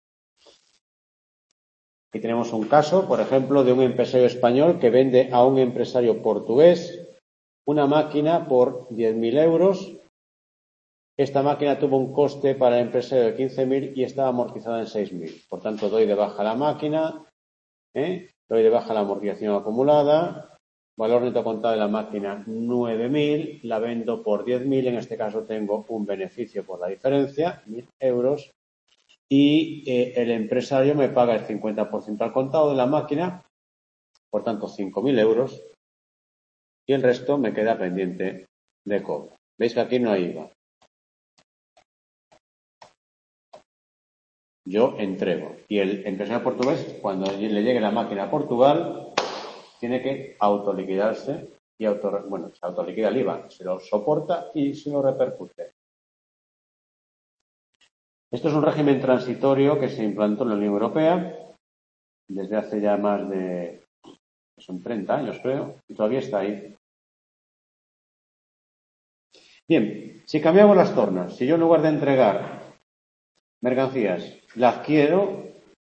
Aquí tenemos un caso, por ejemplo, de un empresario español que vende a un empresario portugués una máquina por 10.000 euros. Esta máquina tuvo un coste para el empresario de 15.000 y estaba amortizada en 6.000. Por tanto, doy de baja la máquina, doy de baja la amortización acumulada, valor neto contado de la máquina 9.000, la vendo por 10.000, en este caso tengo un beneficio por la diferencia, 1.000 euros, y el empresario me paga el 50% al contado de la máquina, por tanto 5.000 euros, y el resto me queda pendiente de cobro. ¿Veis que aquí no hay IVA? Yo entrego. Y el empresario portugués, cuando le llegue la máquina a Portugal, tiene que autoliquidarse y se autoliquida el IVA, se lo soporta y se lo repercute. Esto es un régimen transitorio que se implantó en la Unión Europea desde hace ya más de, son 30 años creo, y todavía está ahí. Bien, si cambiamos las tornas, si yo en lugar de entregar mercancías, la adquiero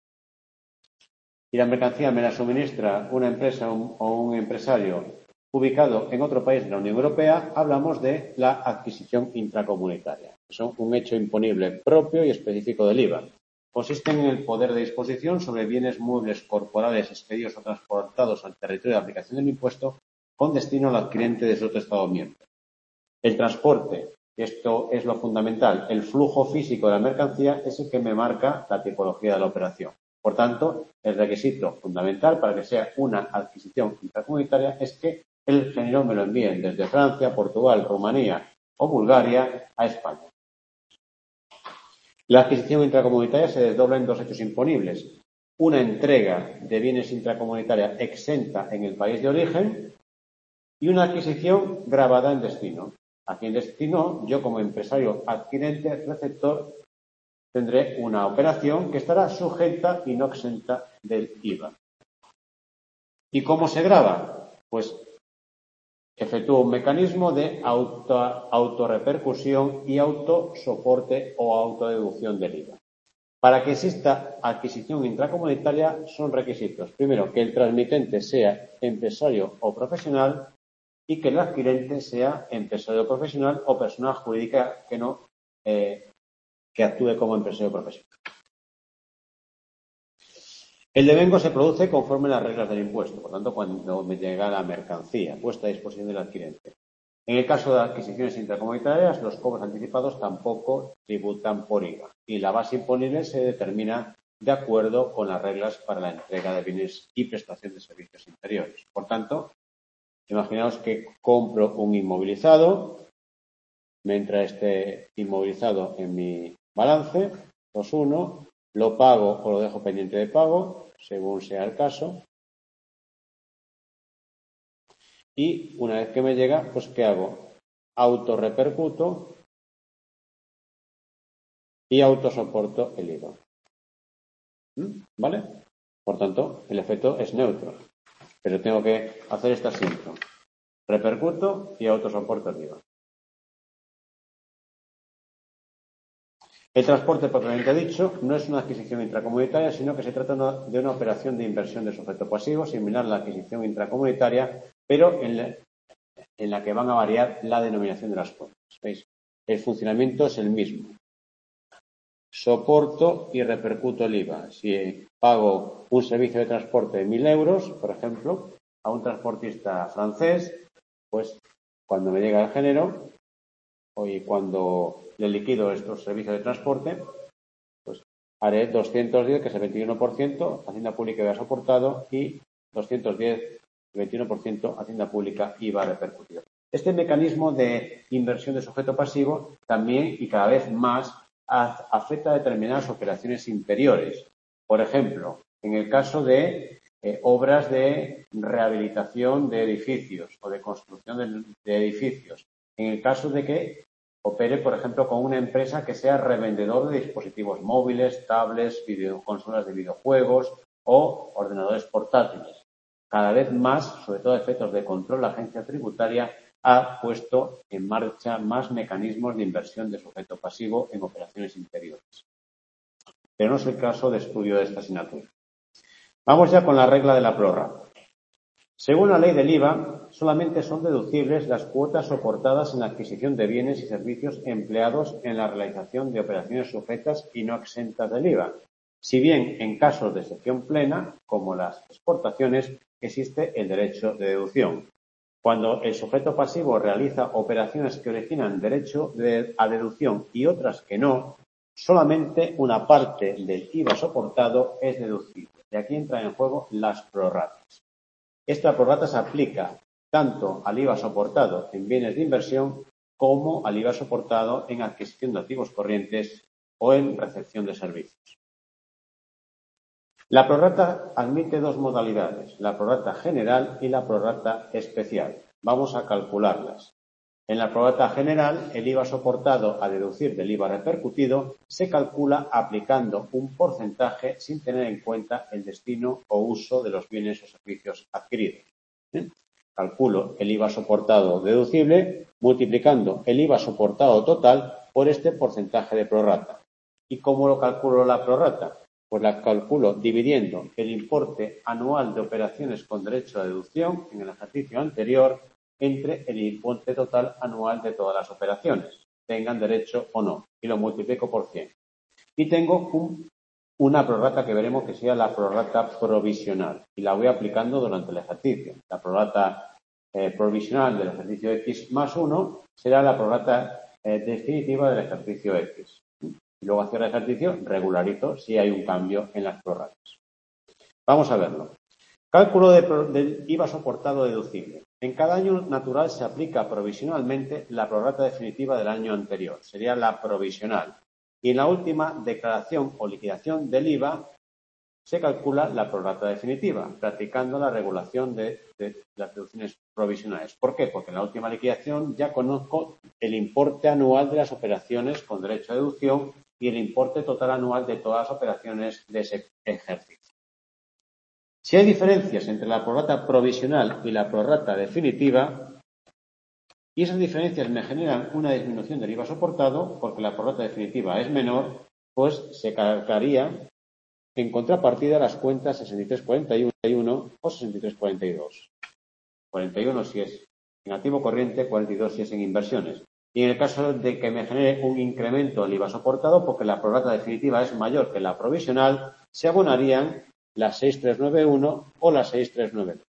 y la mercancía me la suministra una empresa o un empresario ubicado en otro país de la Unión Europea, hablamos de la adquisición intracomunitaria. Son un hecho imponible propio y específico del IVA. Consisten en el poder de disposición sobre bienes muebles corporales expedidos o transportados al territorio de aplicación del impuesto con destino al adquirente de otro Estado miembro. El transporte, esto es lo fundamental, el flujo físico de la mercancía es el que me marca la tipología de la operación. Por tanto, el requisito fundamental para que sea una adquisición intracomunitaria es que el género me lo envíen desde Francia, Portugal, Rumanía o Bulgaria a España. La adquisición intracomunitaria se desdobla en dos hechos imponibles. Una entrega de bienes intracomunitaria exenta en el país de origen y una adquisición gravada en destino. Aquí en destino, yo como empresario adquirente, receptor, tendré una operación que estará sujeta y no exenta del IVA. ¿Y cómo se grava? Pues efectúo un mecanismo de autorrepercusión y autosoporte o autodeducción del IVA. Para que exista adquisición intracomunitaria son requisitos. Primero, que el transmitente sea empresario o profesional y que el adquirente sea empresario o profesional o persona jurídica que actúe como empresario profesional. El devengo se produce conforme a las reglas del impuesto, por tanto, cuando me llega la mercancía puesta a disposición del adquirente. En el caso de adquisiciones intracomunitarias, los cobros anticipados tampoco tributan por IVA y la base imponible se determina de acuerdo con las reglas para la entrega de bienes y prestación de servicios interiores. Por tanto, imaginaos que compro un inmovilizado, me entra este inmovilizado en mi balance, 2.1, lo pago o lo dejo pendiente de pago, según sea el caso. Y una vez que me llega, pues ¿qué hago? Autorrepercuto y autosoporto el IVA. ¿Vale? Por tanto, el efecto es neutro. Pero tengo que hacer esta síntoma. Repercuto y autosoporto el IVA. El transporte propiamente dicho no es una adquisición intracomunitaria, sino que se trata de una operación de inversión de sujeto pasivo, similar a la adquisición intracomunitaria, pero en la que van a variar la denominación de las cuotas. ¿Veis? El funcionamiento es el mismo. Soporto y repercuto el IVA. Si pago un servicio de transporte de 1.000 euros, por ejemplo, a un transportista francés, pues cuando me llega el género, y cuando le liquido estos servicios de transporte, pues haré 210, que es el 21%, Hacienda Pública IVA soportado, y 210, 21%, Hacienda Pública IVA repercutido. Este mecanismo de inversión de sujeto pasivo también y cada vez más afecta a determinadas operaciones interiores. Por ejemplo, en el caso de obras de rehabilitación de edificios o de construcción de edificios. En el caso de que opere, por ejemplo, con una empresa que sea revendedor de dispositivos móviles, tablets, consolas de videojuegos o ordenadores portátiles. Cada vez más, sobre todo a efectos de control, la agencia tributaria ha puesto en marcha más mecanismos de inversión de sujeto pasivo en operaciones interiores. Pero no es el caso de estudio de esta asignatura. Vamos ya con la regla de la prórroga. Según la ley del IVA, solamente son deducibles las cuotas soportadas en la adquisición de bienes y servicios empleados en la realización de operaciones sujetas y no exentas del IVA. Si bien en casos de excepción plena, como las exportaciones, existe el derecho de deducción. Cuando el sujeto pasivo realiza operaciones que originan derecho a deducción y otras que no, solamente una parte del IVA soportado es deducible. Y aquí entran en juego las prorratas. Esta prorrata se aplica tanto al IVA soportado en bienes de inversión como al IVA soportado en adquisición de activos corrientes o en recepción de servicios. La prorrata admite dos modalidades, la prorrata general y la prorrata especial. Vamos a calcularlas. En la prorrata general, el IVA soportado a deducir del IVA repercutido se calcula aplicando un porcentaje sin tener en cuenta el destino o uso de los bienes o servicios adquiridos. Calculo el IVA soportado deducible multiplicando el IVA soportado total por este porcentaje de prorrata. ¿Y cómo lo calculo la prorrata? Pues la calculo dividiendo el importe anual de operaciones con derecho a deducción en el ejercicio anterior entre el importe total anual de todas las operaciones, tengan derecho o no, y lo multiplico por 100. Y tengo una prorrata que veremos que sea la prorrata provisional, y la voy aplicando durante el ejercicio. La prorrata provisional del ejercicio X más 1 será la prorrata definitiva del ejercicio X. Y luego hacia el ejercicio regularito si hay un cambio en las prorratas. Vamos a verlo. Cálculo del IVA soportado deducible. En cada año natural se aplica provisionalmente la prorrata definitiva del año anterior. Sería la provisional. Y en la última declaración o liquidación del IVA se calcula la prorrata definitiva, practicando la regulación de las deducciones provisionales. ¿Por qué? Porque en la última liquidación ya conozco el importe anual de las operaciones con derecho a deducción y el importe total anual de todas las operaciones de ese ejercicio. Si hay diferencias entre la prorrata provisional y la prorrata definitiva, y esas diferencias me generan una disminución del IVA soportado, porque la prorrata definitiva es menor, pues se cargaría en contrapartida las cuentas 6341 o 6342. 41 si es en activo corriente, 42 si es en inversiones. Y en el caso de que me genere un incremento del IVA soportado, porque la prorrata definitiva es mayor que la provisional, se abonarían las 6391 o las 6392.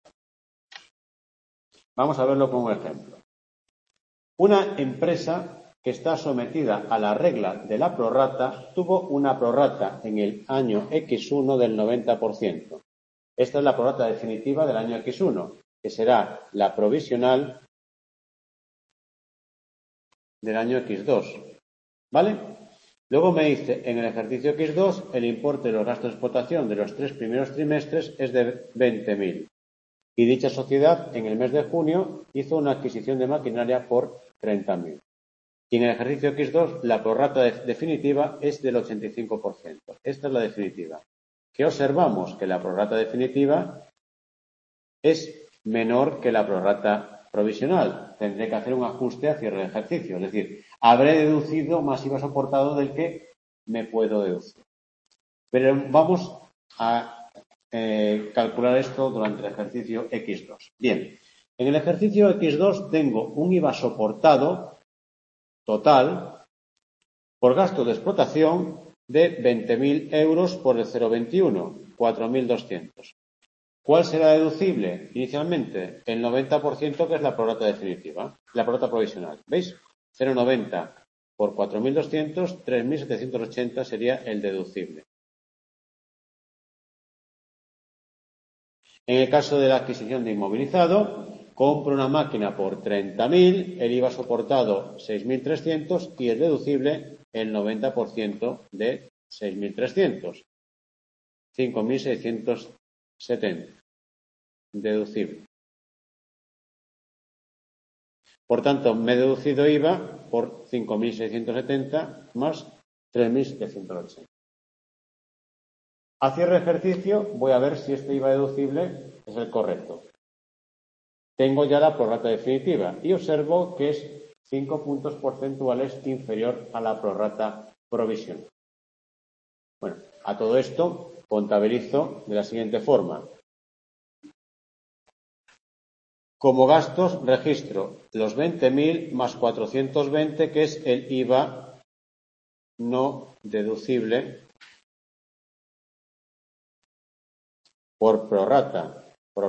Vamos a verlo con un ejemplo. Una empresa que está sometida a la regla de la prorrata tuvo una prorrata en el año X1 del 90%. Esta es la prorrata definitiva del año X1, que será la provisional del año X2. ¿Vale? Luego me dice, en el ejercicio X2, el importe de los gastos de explotación de los 3 primeros trimestres es de 20.000. Y dicha sociedad, en el mes de junio, hizo una adquisición de maquinaria por 30.000. Y en el ejercicio X2, la prorrata definitiva es del 85%. Esta es la definitiva. ¿Qué observamos? Que la prorrata definitiva es menor que la prorrata provisional. Tendré que hacer un ajuste a cierre de ejercicio. Es decir, habré deducido más IVA soportado del que me puedo deducir. Pero vamos a calcular esto durante el ejercicio X2. Bien, en el ejercicio X2 tengo un IVA soportado total por gasto de explotación de 20.000 euros por el 0,21, 4.200. ¿Cuál será deducible inicialmente? El 90%, que es la prorrata definitiva, la prorrata provisional. ¿Veis? 0,90 por 4.200, 3.780 sería el deducible. En el caso de la adquisición de inmovilizado, compro una máquina por 30.000, el IVA soportado 6.300 y el deducible el 90% de 6.300. 5.670. Deducible. Por tanto, me he deducido IVA por 5.670 más 3.780. A cierre de ejercicio voy a ver si este IVA deducible es el correcto. Tengo ya la prorrata definitiva y observo que es 5 puntos porcentuales inferior a la prorrata provisional. Bueno, a todo esto contabilizo de la siguiente forma. Como gastos registro los 20.000 más 420, que es el IVA no deducible por prorrata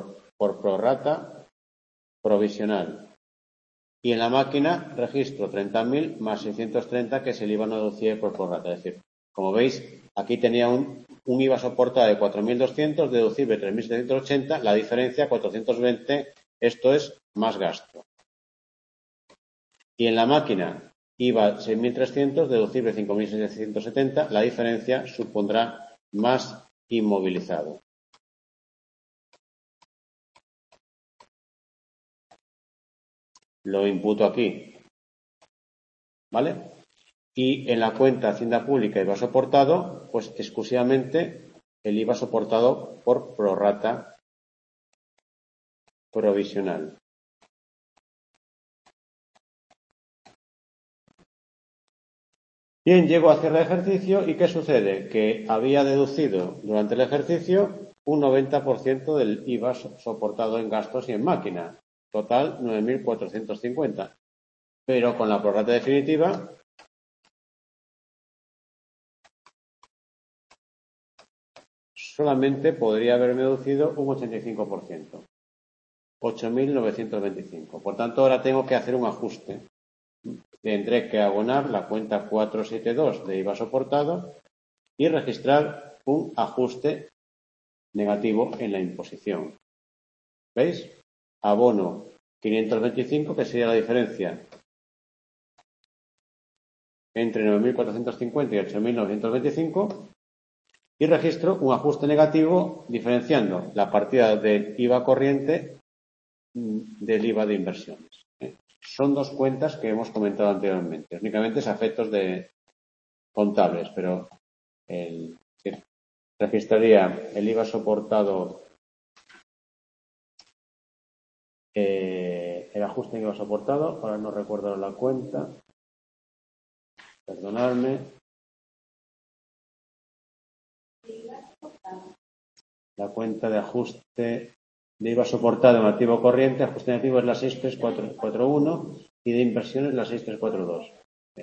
provisional. Y en la máquina registro 30.000 más 630, que es el IVA no deducible por prorrata. Es decir, como veis, aquí tenía un IVA soportado de 4.200, deducible 3.780, la diferencia 420, esto es más gasto. Y en la máquina IVA 6.300, deducible 5.770, la diferencia supondrá más inmovilizado. Lo imputo aquí, ¿vale? Y en la cuenta Hacienda Pública IVA soportado, pues exclusivamente el IVA soportado por prorrata provisional. Bien, llego a cierre de ejercicio y ¿qué sucede? Que había deducido durante el ejercicio un 90% del IVA soportado en gastos y en máquina. Total, 9.450. Pero con la prorrata definitiva solamente podría haberme deducido un 85%. 8.925. Por tanto, ahora tengo que hacer un ajuste. Tendré que abonar la cuenta 472 de IVA soportado y registrar un ajuste negativo en la imposición. ¿Veis? Abono 525, que sería la diferencia entre 9.450 y 8.925, y registro un ajuste negativo diferenciando la partida del IVA corriente del IVA de inversiones. Son dos cuentas que hemos comentado anteriormente. Únicamente es a efectos de contables, pero registraría el IVA soportado, el ajuste en IVA soportado, ahora no recuerdo la cuenta, perdonadme, La cuenta de ajuste de IVA soportado en activo corriente, ajuste negativo es la 63441 y de inversión es la 6342.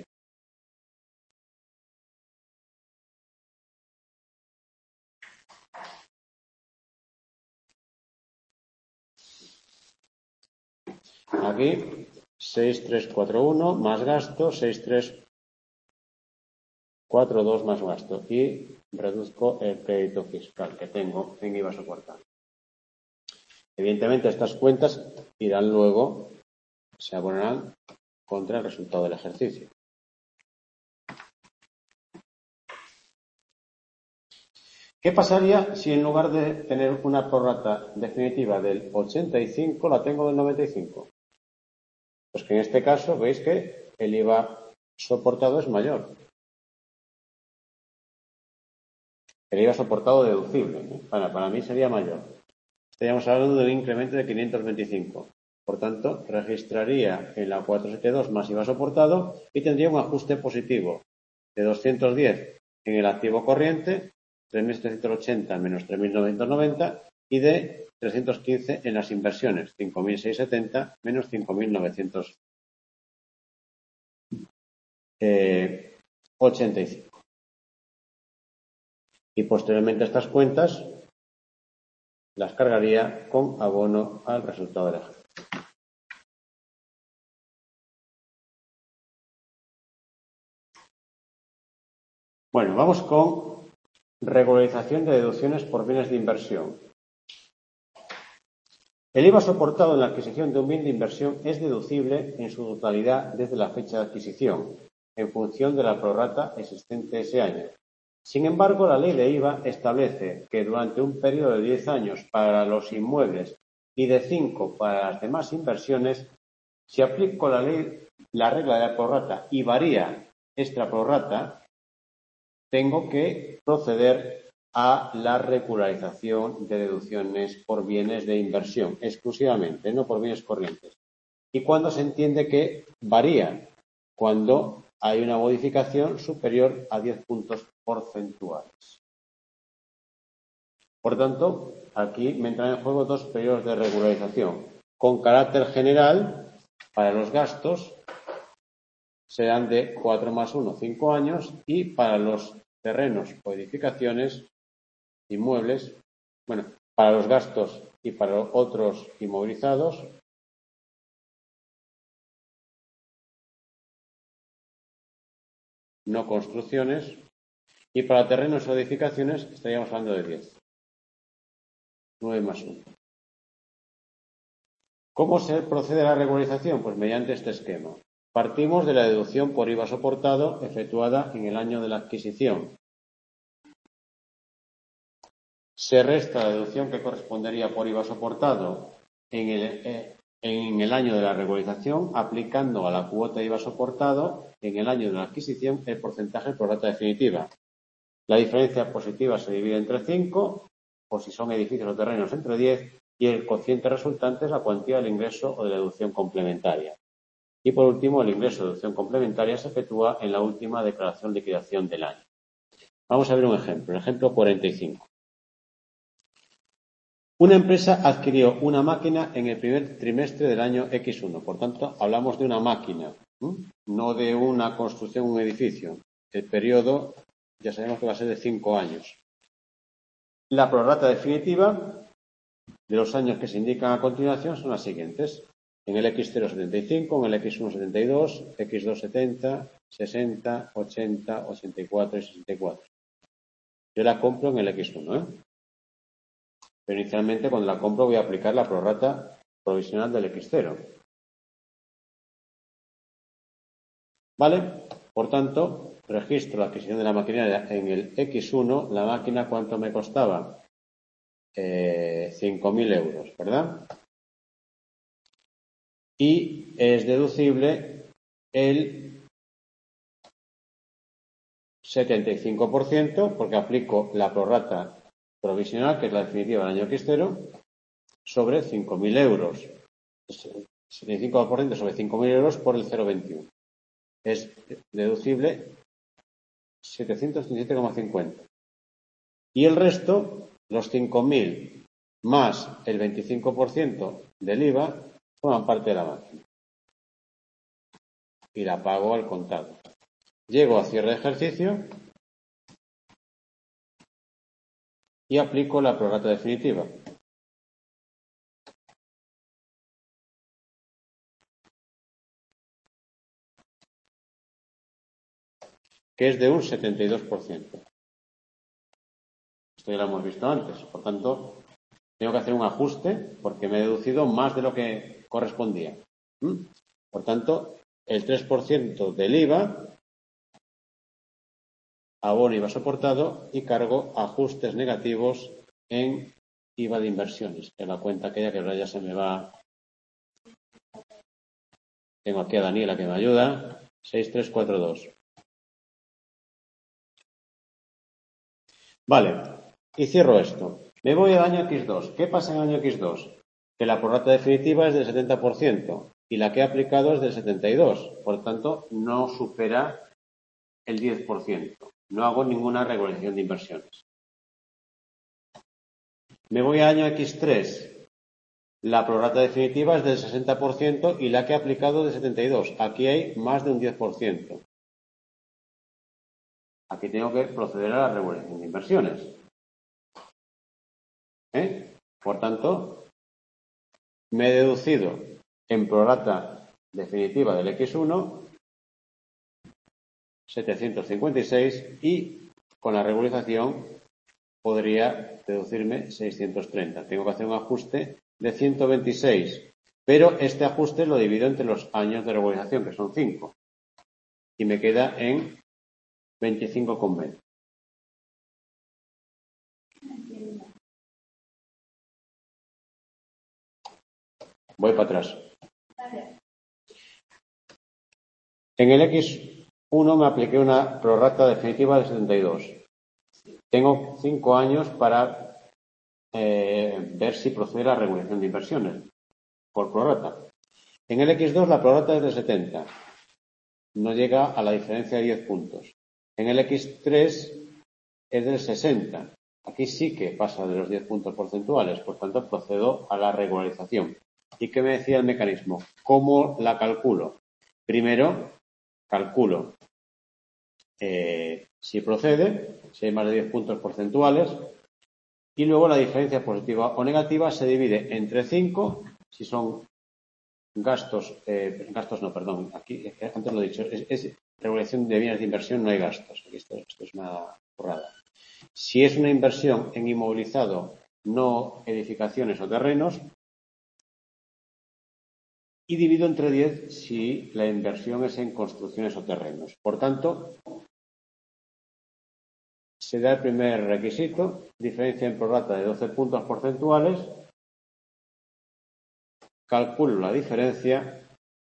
Aquí 6341 más gasto, 6342 más gasto y reduzco el crédito fiscal que tengo en IVA soportado. Evidentemente estas cuentas irán luego, se abonarán contra el resultado del ejercicio. ¿Qué pasaría si en lugar de tener una prorrata definitiva del 85 la tengo del 95? Pues que en este caso veis que el IVA soportado es mayor. El IVA soportado deducible, ¿no? Para mí sería mayor. Estaríamos hablando de un incremento de 525. Por tanto, registraría en la 472 más IVA soportado y tendría un ajuste positivo de 210 en el activo corriente, 3.380 menos 3.990 y de 315 en las inversiones, 5.670 menos 5.985. Y posteriormente estas cuentas las cargaría con abono al resultado del ejercicio. Bueno, vamos con regularización de deducciones por bienes de inversión. El IVA soportado en la adquisición de un bien de inversión es deducible en su totalidad desde la fecha de adquisición, en función de la prorrata existente ese año. Sin embargo, la ley de IVA establece que durante un periodo de 10 años para los inmuebles y de 5 para las demás inversiones, si aplico la regla de la prorrata y varía esta prorrata, tengo que proceder a la regularización de deducciones por bienes de inversión, exclusivamente, no por bienes corrientes. ¿Y cuándo se entiende que varía? Cuando hay una modificación superior a 10 puntos porcentuales. Por tanto, aquí me entran en juego dos periodos de regularización. Con carácter general, para los gastos, serán de 4 más 1, 5 años, y para los terrenos o edificaciones, inmuebles, para los gastos y para otros inmovilizados, no construcciones, y para terrenos o edificaciones estaríamos hablando de 10. 9 más 1. ¿Cómo se procede a la regularización? Pues mediante este esquema. Partimos de la deducción por IVA soportado efectuada en el año de la adquisición. Se resta la deducción que correspondería por IVA soportado en el año de la regularización, aplicando a la cuota de IVA soportado en el año de la adquisición el porcentaje por rata definitiva. La diferencia positiva se divide entre 5, o si son edificios o terrenos entre 10, y el cociente resultante es la cuantía del ingreso o de la deducción complementaria. Y por último, el ingreso de deducción complementaria se efectúa en la última declaración de liquidación del año. Vamos a ver un ejemplo. El ejemplo 45. Una empresa adquirió una máquina en el primer trimestre del año X1. Por tanto, hablamos de una máquina, no de una construcción, un edificio. El periodo ya sabemos que va a ser de 5 años. La prorrata definitiva de los años que se indican a continuación son las siguientes. En el X0 75, en el X1 72, X2 70, 60, 80, 84 y 64. Yo la compro en el X1, Pero inicialmente cuando la compro voy a aplicar la prorrata provisional del X0. ¿Vale? Por tanto, registro la adquisición de la maquinaria en el X1. La máquina, ¿cuánto me costaba? 5.000 euros, ¿verdad? Y es deducible el 75% porque aplico la prorrata provisional, que es la definitiva del año X0, sobre 5.000 euros. 75% sobre 5.000 euros por el 0,21. Es deducible 737,50. Y el resto, los 5.000 más el 25% del IVA, forman parte de la máquina. Y la pago al contado. Llego a cierre de ejercicio y aplico la prorrata definitiva. Que es de un 72%. Esto ya lo hemos visto antes. Por tanto, tengo que hacer un ajuste porque me he deducido más de lo que correspondía. Por tanto, el 3% del IVA, abono IVA soportado y cargo ajustes negativos en IVA de inversiones, que es la cuenta aquella que ahora ya se me va. Tengo aquí a Daniela que me ayuda. 6342. Vale. Y cierro esto. Me voy al año X2. ¿Qué pasa en el año X2? Que la prorrata definitiva es del 70% y la que he aplicado es del 72%. Por tanto, no supera el 10%. No hago ninguna regularización de inversiones. Me voy al año X3. La prorrata definitiva es del 60% y la que he aplicado del 72%. Aquí hay más de un 10%. Aquí tengo que proceder a la regularización de inversiones. Por tanto, me he deducido en prorrata definitiva del X1 756 y con la regularización podría deducirme 630. Tengo que hacer un ajuste de 126, pero este ajuste lo divido entre los años de regularización, que son 5, y me queda en 25,20. Voy para atrás. En el X1 me apliqué una prorrata definitiva de 72. Tengo 5 años para ver si procede la regulación de inversiones por prorrata. En el X2 la prorrata es de 70. No llega a la diferencia de 10 puntos. En el X3 es del 60. Aquí sí que pasa de los 10 puntos porcentuales, por tanto procedo a la regularización. ¿Y qué me decía el mecanismo? ¿Cómo la calculo? Primero, calculo si procede, si hay más de 10 puntos porcentuales, y luego la diferencia positiva o negativa se divide entre 5, si son gastos no, perdón, aquí antes lo he dicho, es regulación de bienes de inversión, no hay gastos, aquí esto es una burrada. Si es una inversión en inmovilizado, no edificaciones o terrenos, y divido entre 10 si la inversión es en construcciones o terrenos. Por tanto, se da el primer requisito, diferencia en prorrata de 12 puntos porcentuales, calculo la diferencia,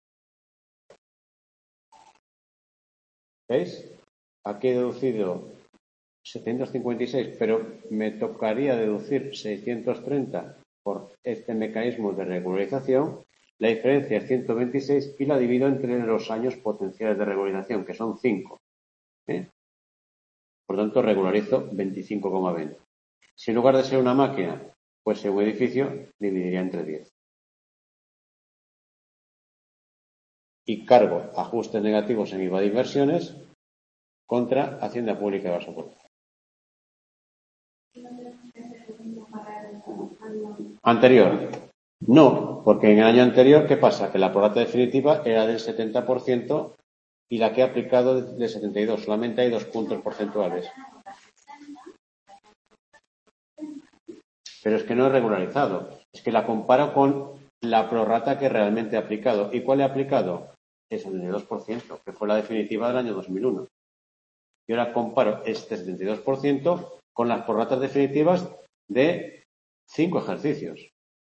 ¿veis? Aquí he deducido 756, pero me tocaría deducir 630 por este mecanismo de regularización. La diferencia es 126 y la divido entre los años potenciales de regularización, que son 5. Por tanto, regularizo 25,20. Si en lugar de ser una máquina fuese un edificio, dividiría entre 10. Y cargo ajustes negativos en IVA de inversiones contra Hacienda Pública de Base Pública. Anterior. No, porque en el año anterior, ¿qué pasa? Que la prorrata definitiva era del 70% y la que he aplicado del 72%. Solamente hay 2 puntos porcentuales. Pero es que no he regularizado. Es que la comparo con la prorrata que realmente he aplicado. ¿Y cuál he aplicado? El 72%, que fue la definitiva del año 2001. Y ahora comparo este 72% con las prorratas definitivas de 5 ejercicios.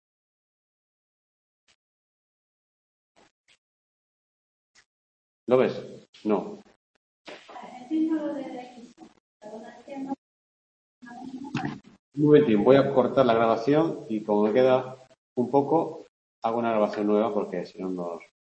¿Lo ves? No. Un momentín, voy a cortar la grabación y como me queda un poco, hago una grabación nueva porque si no nos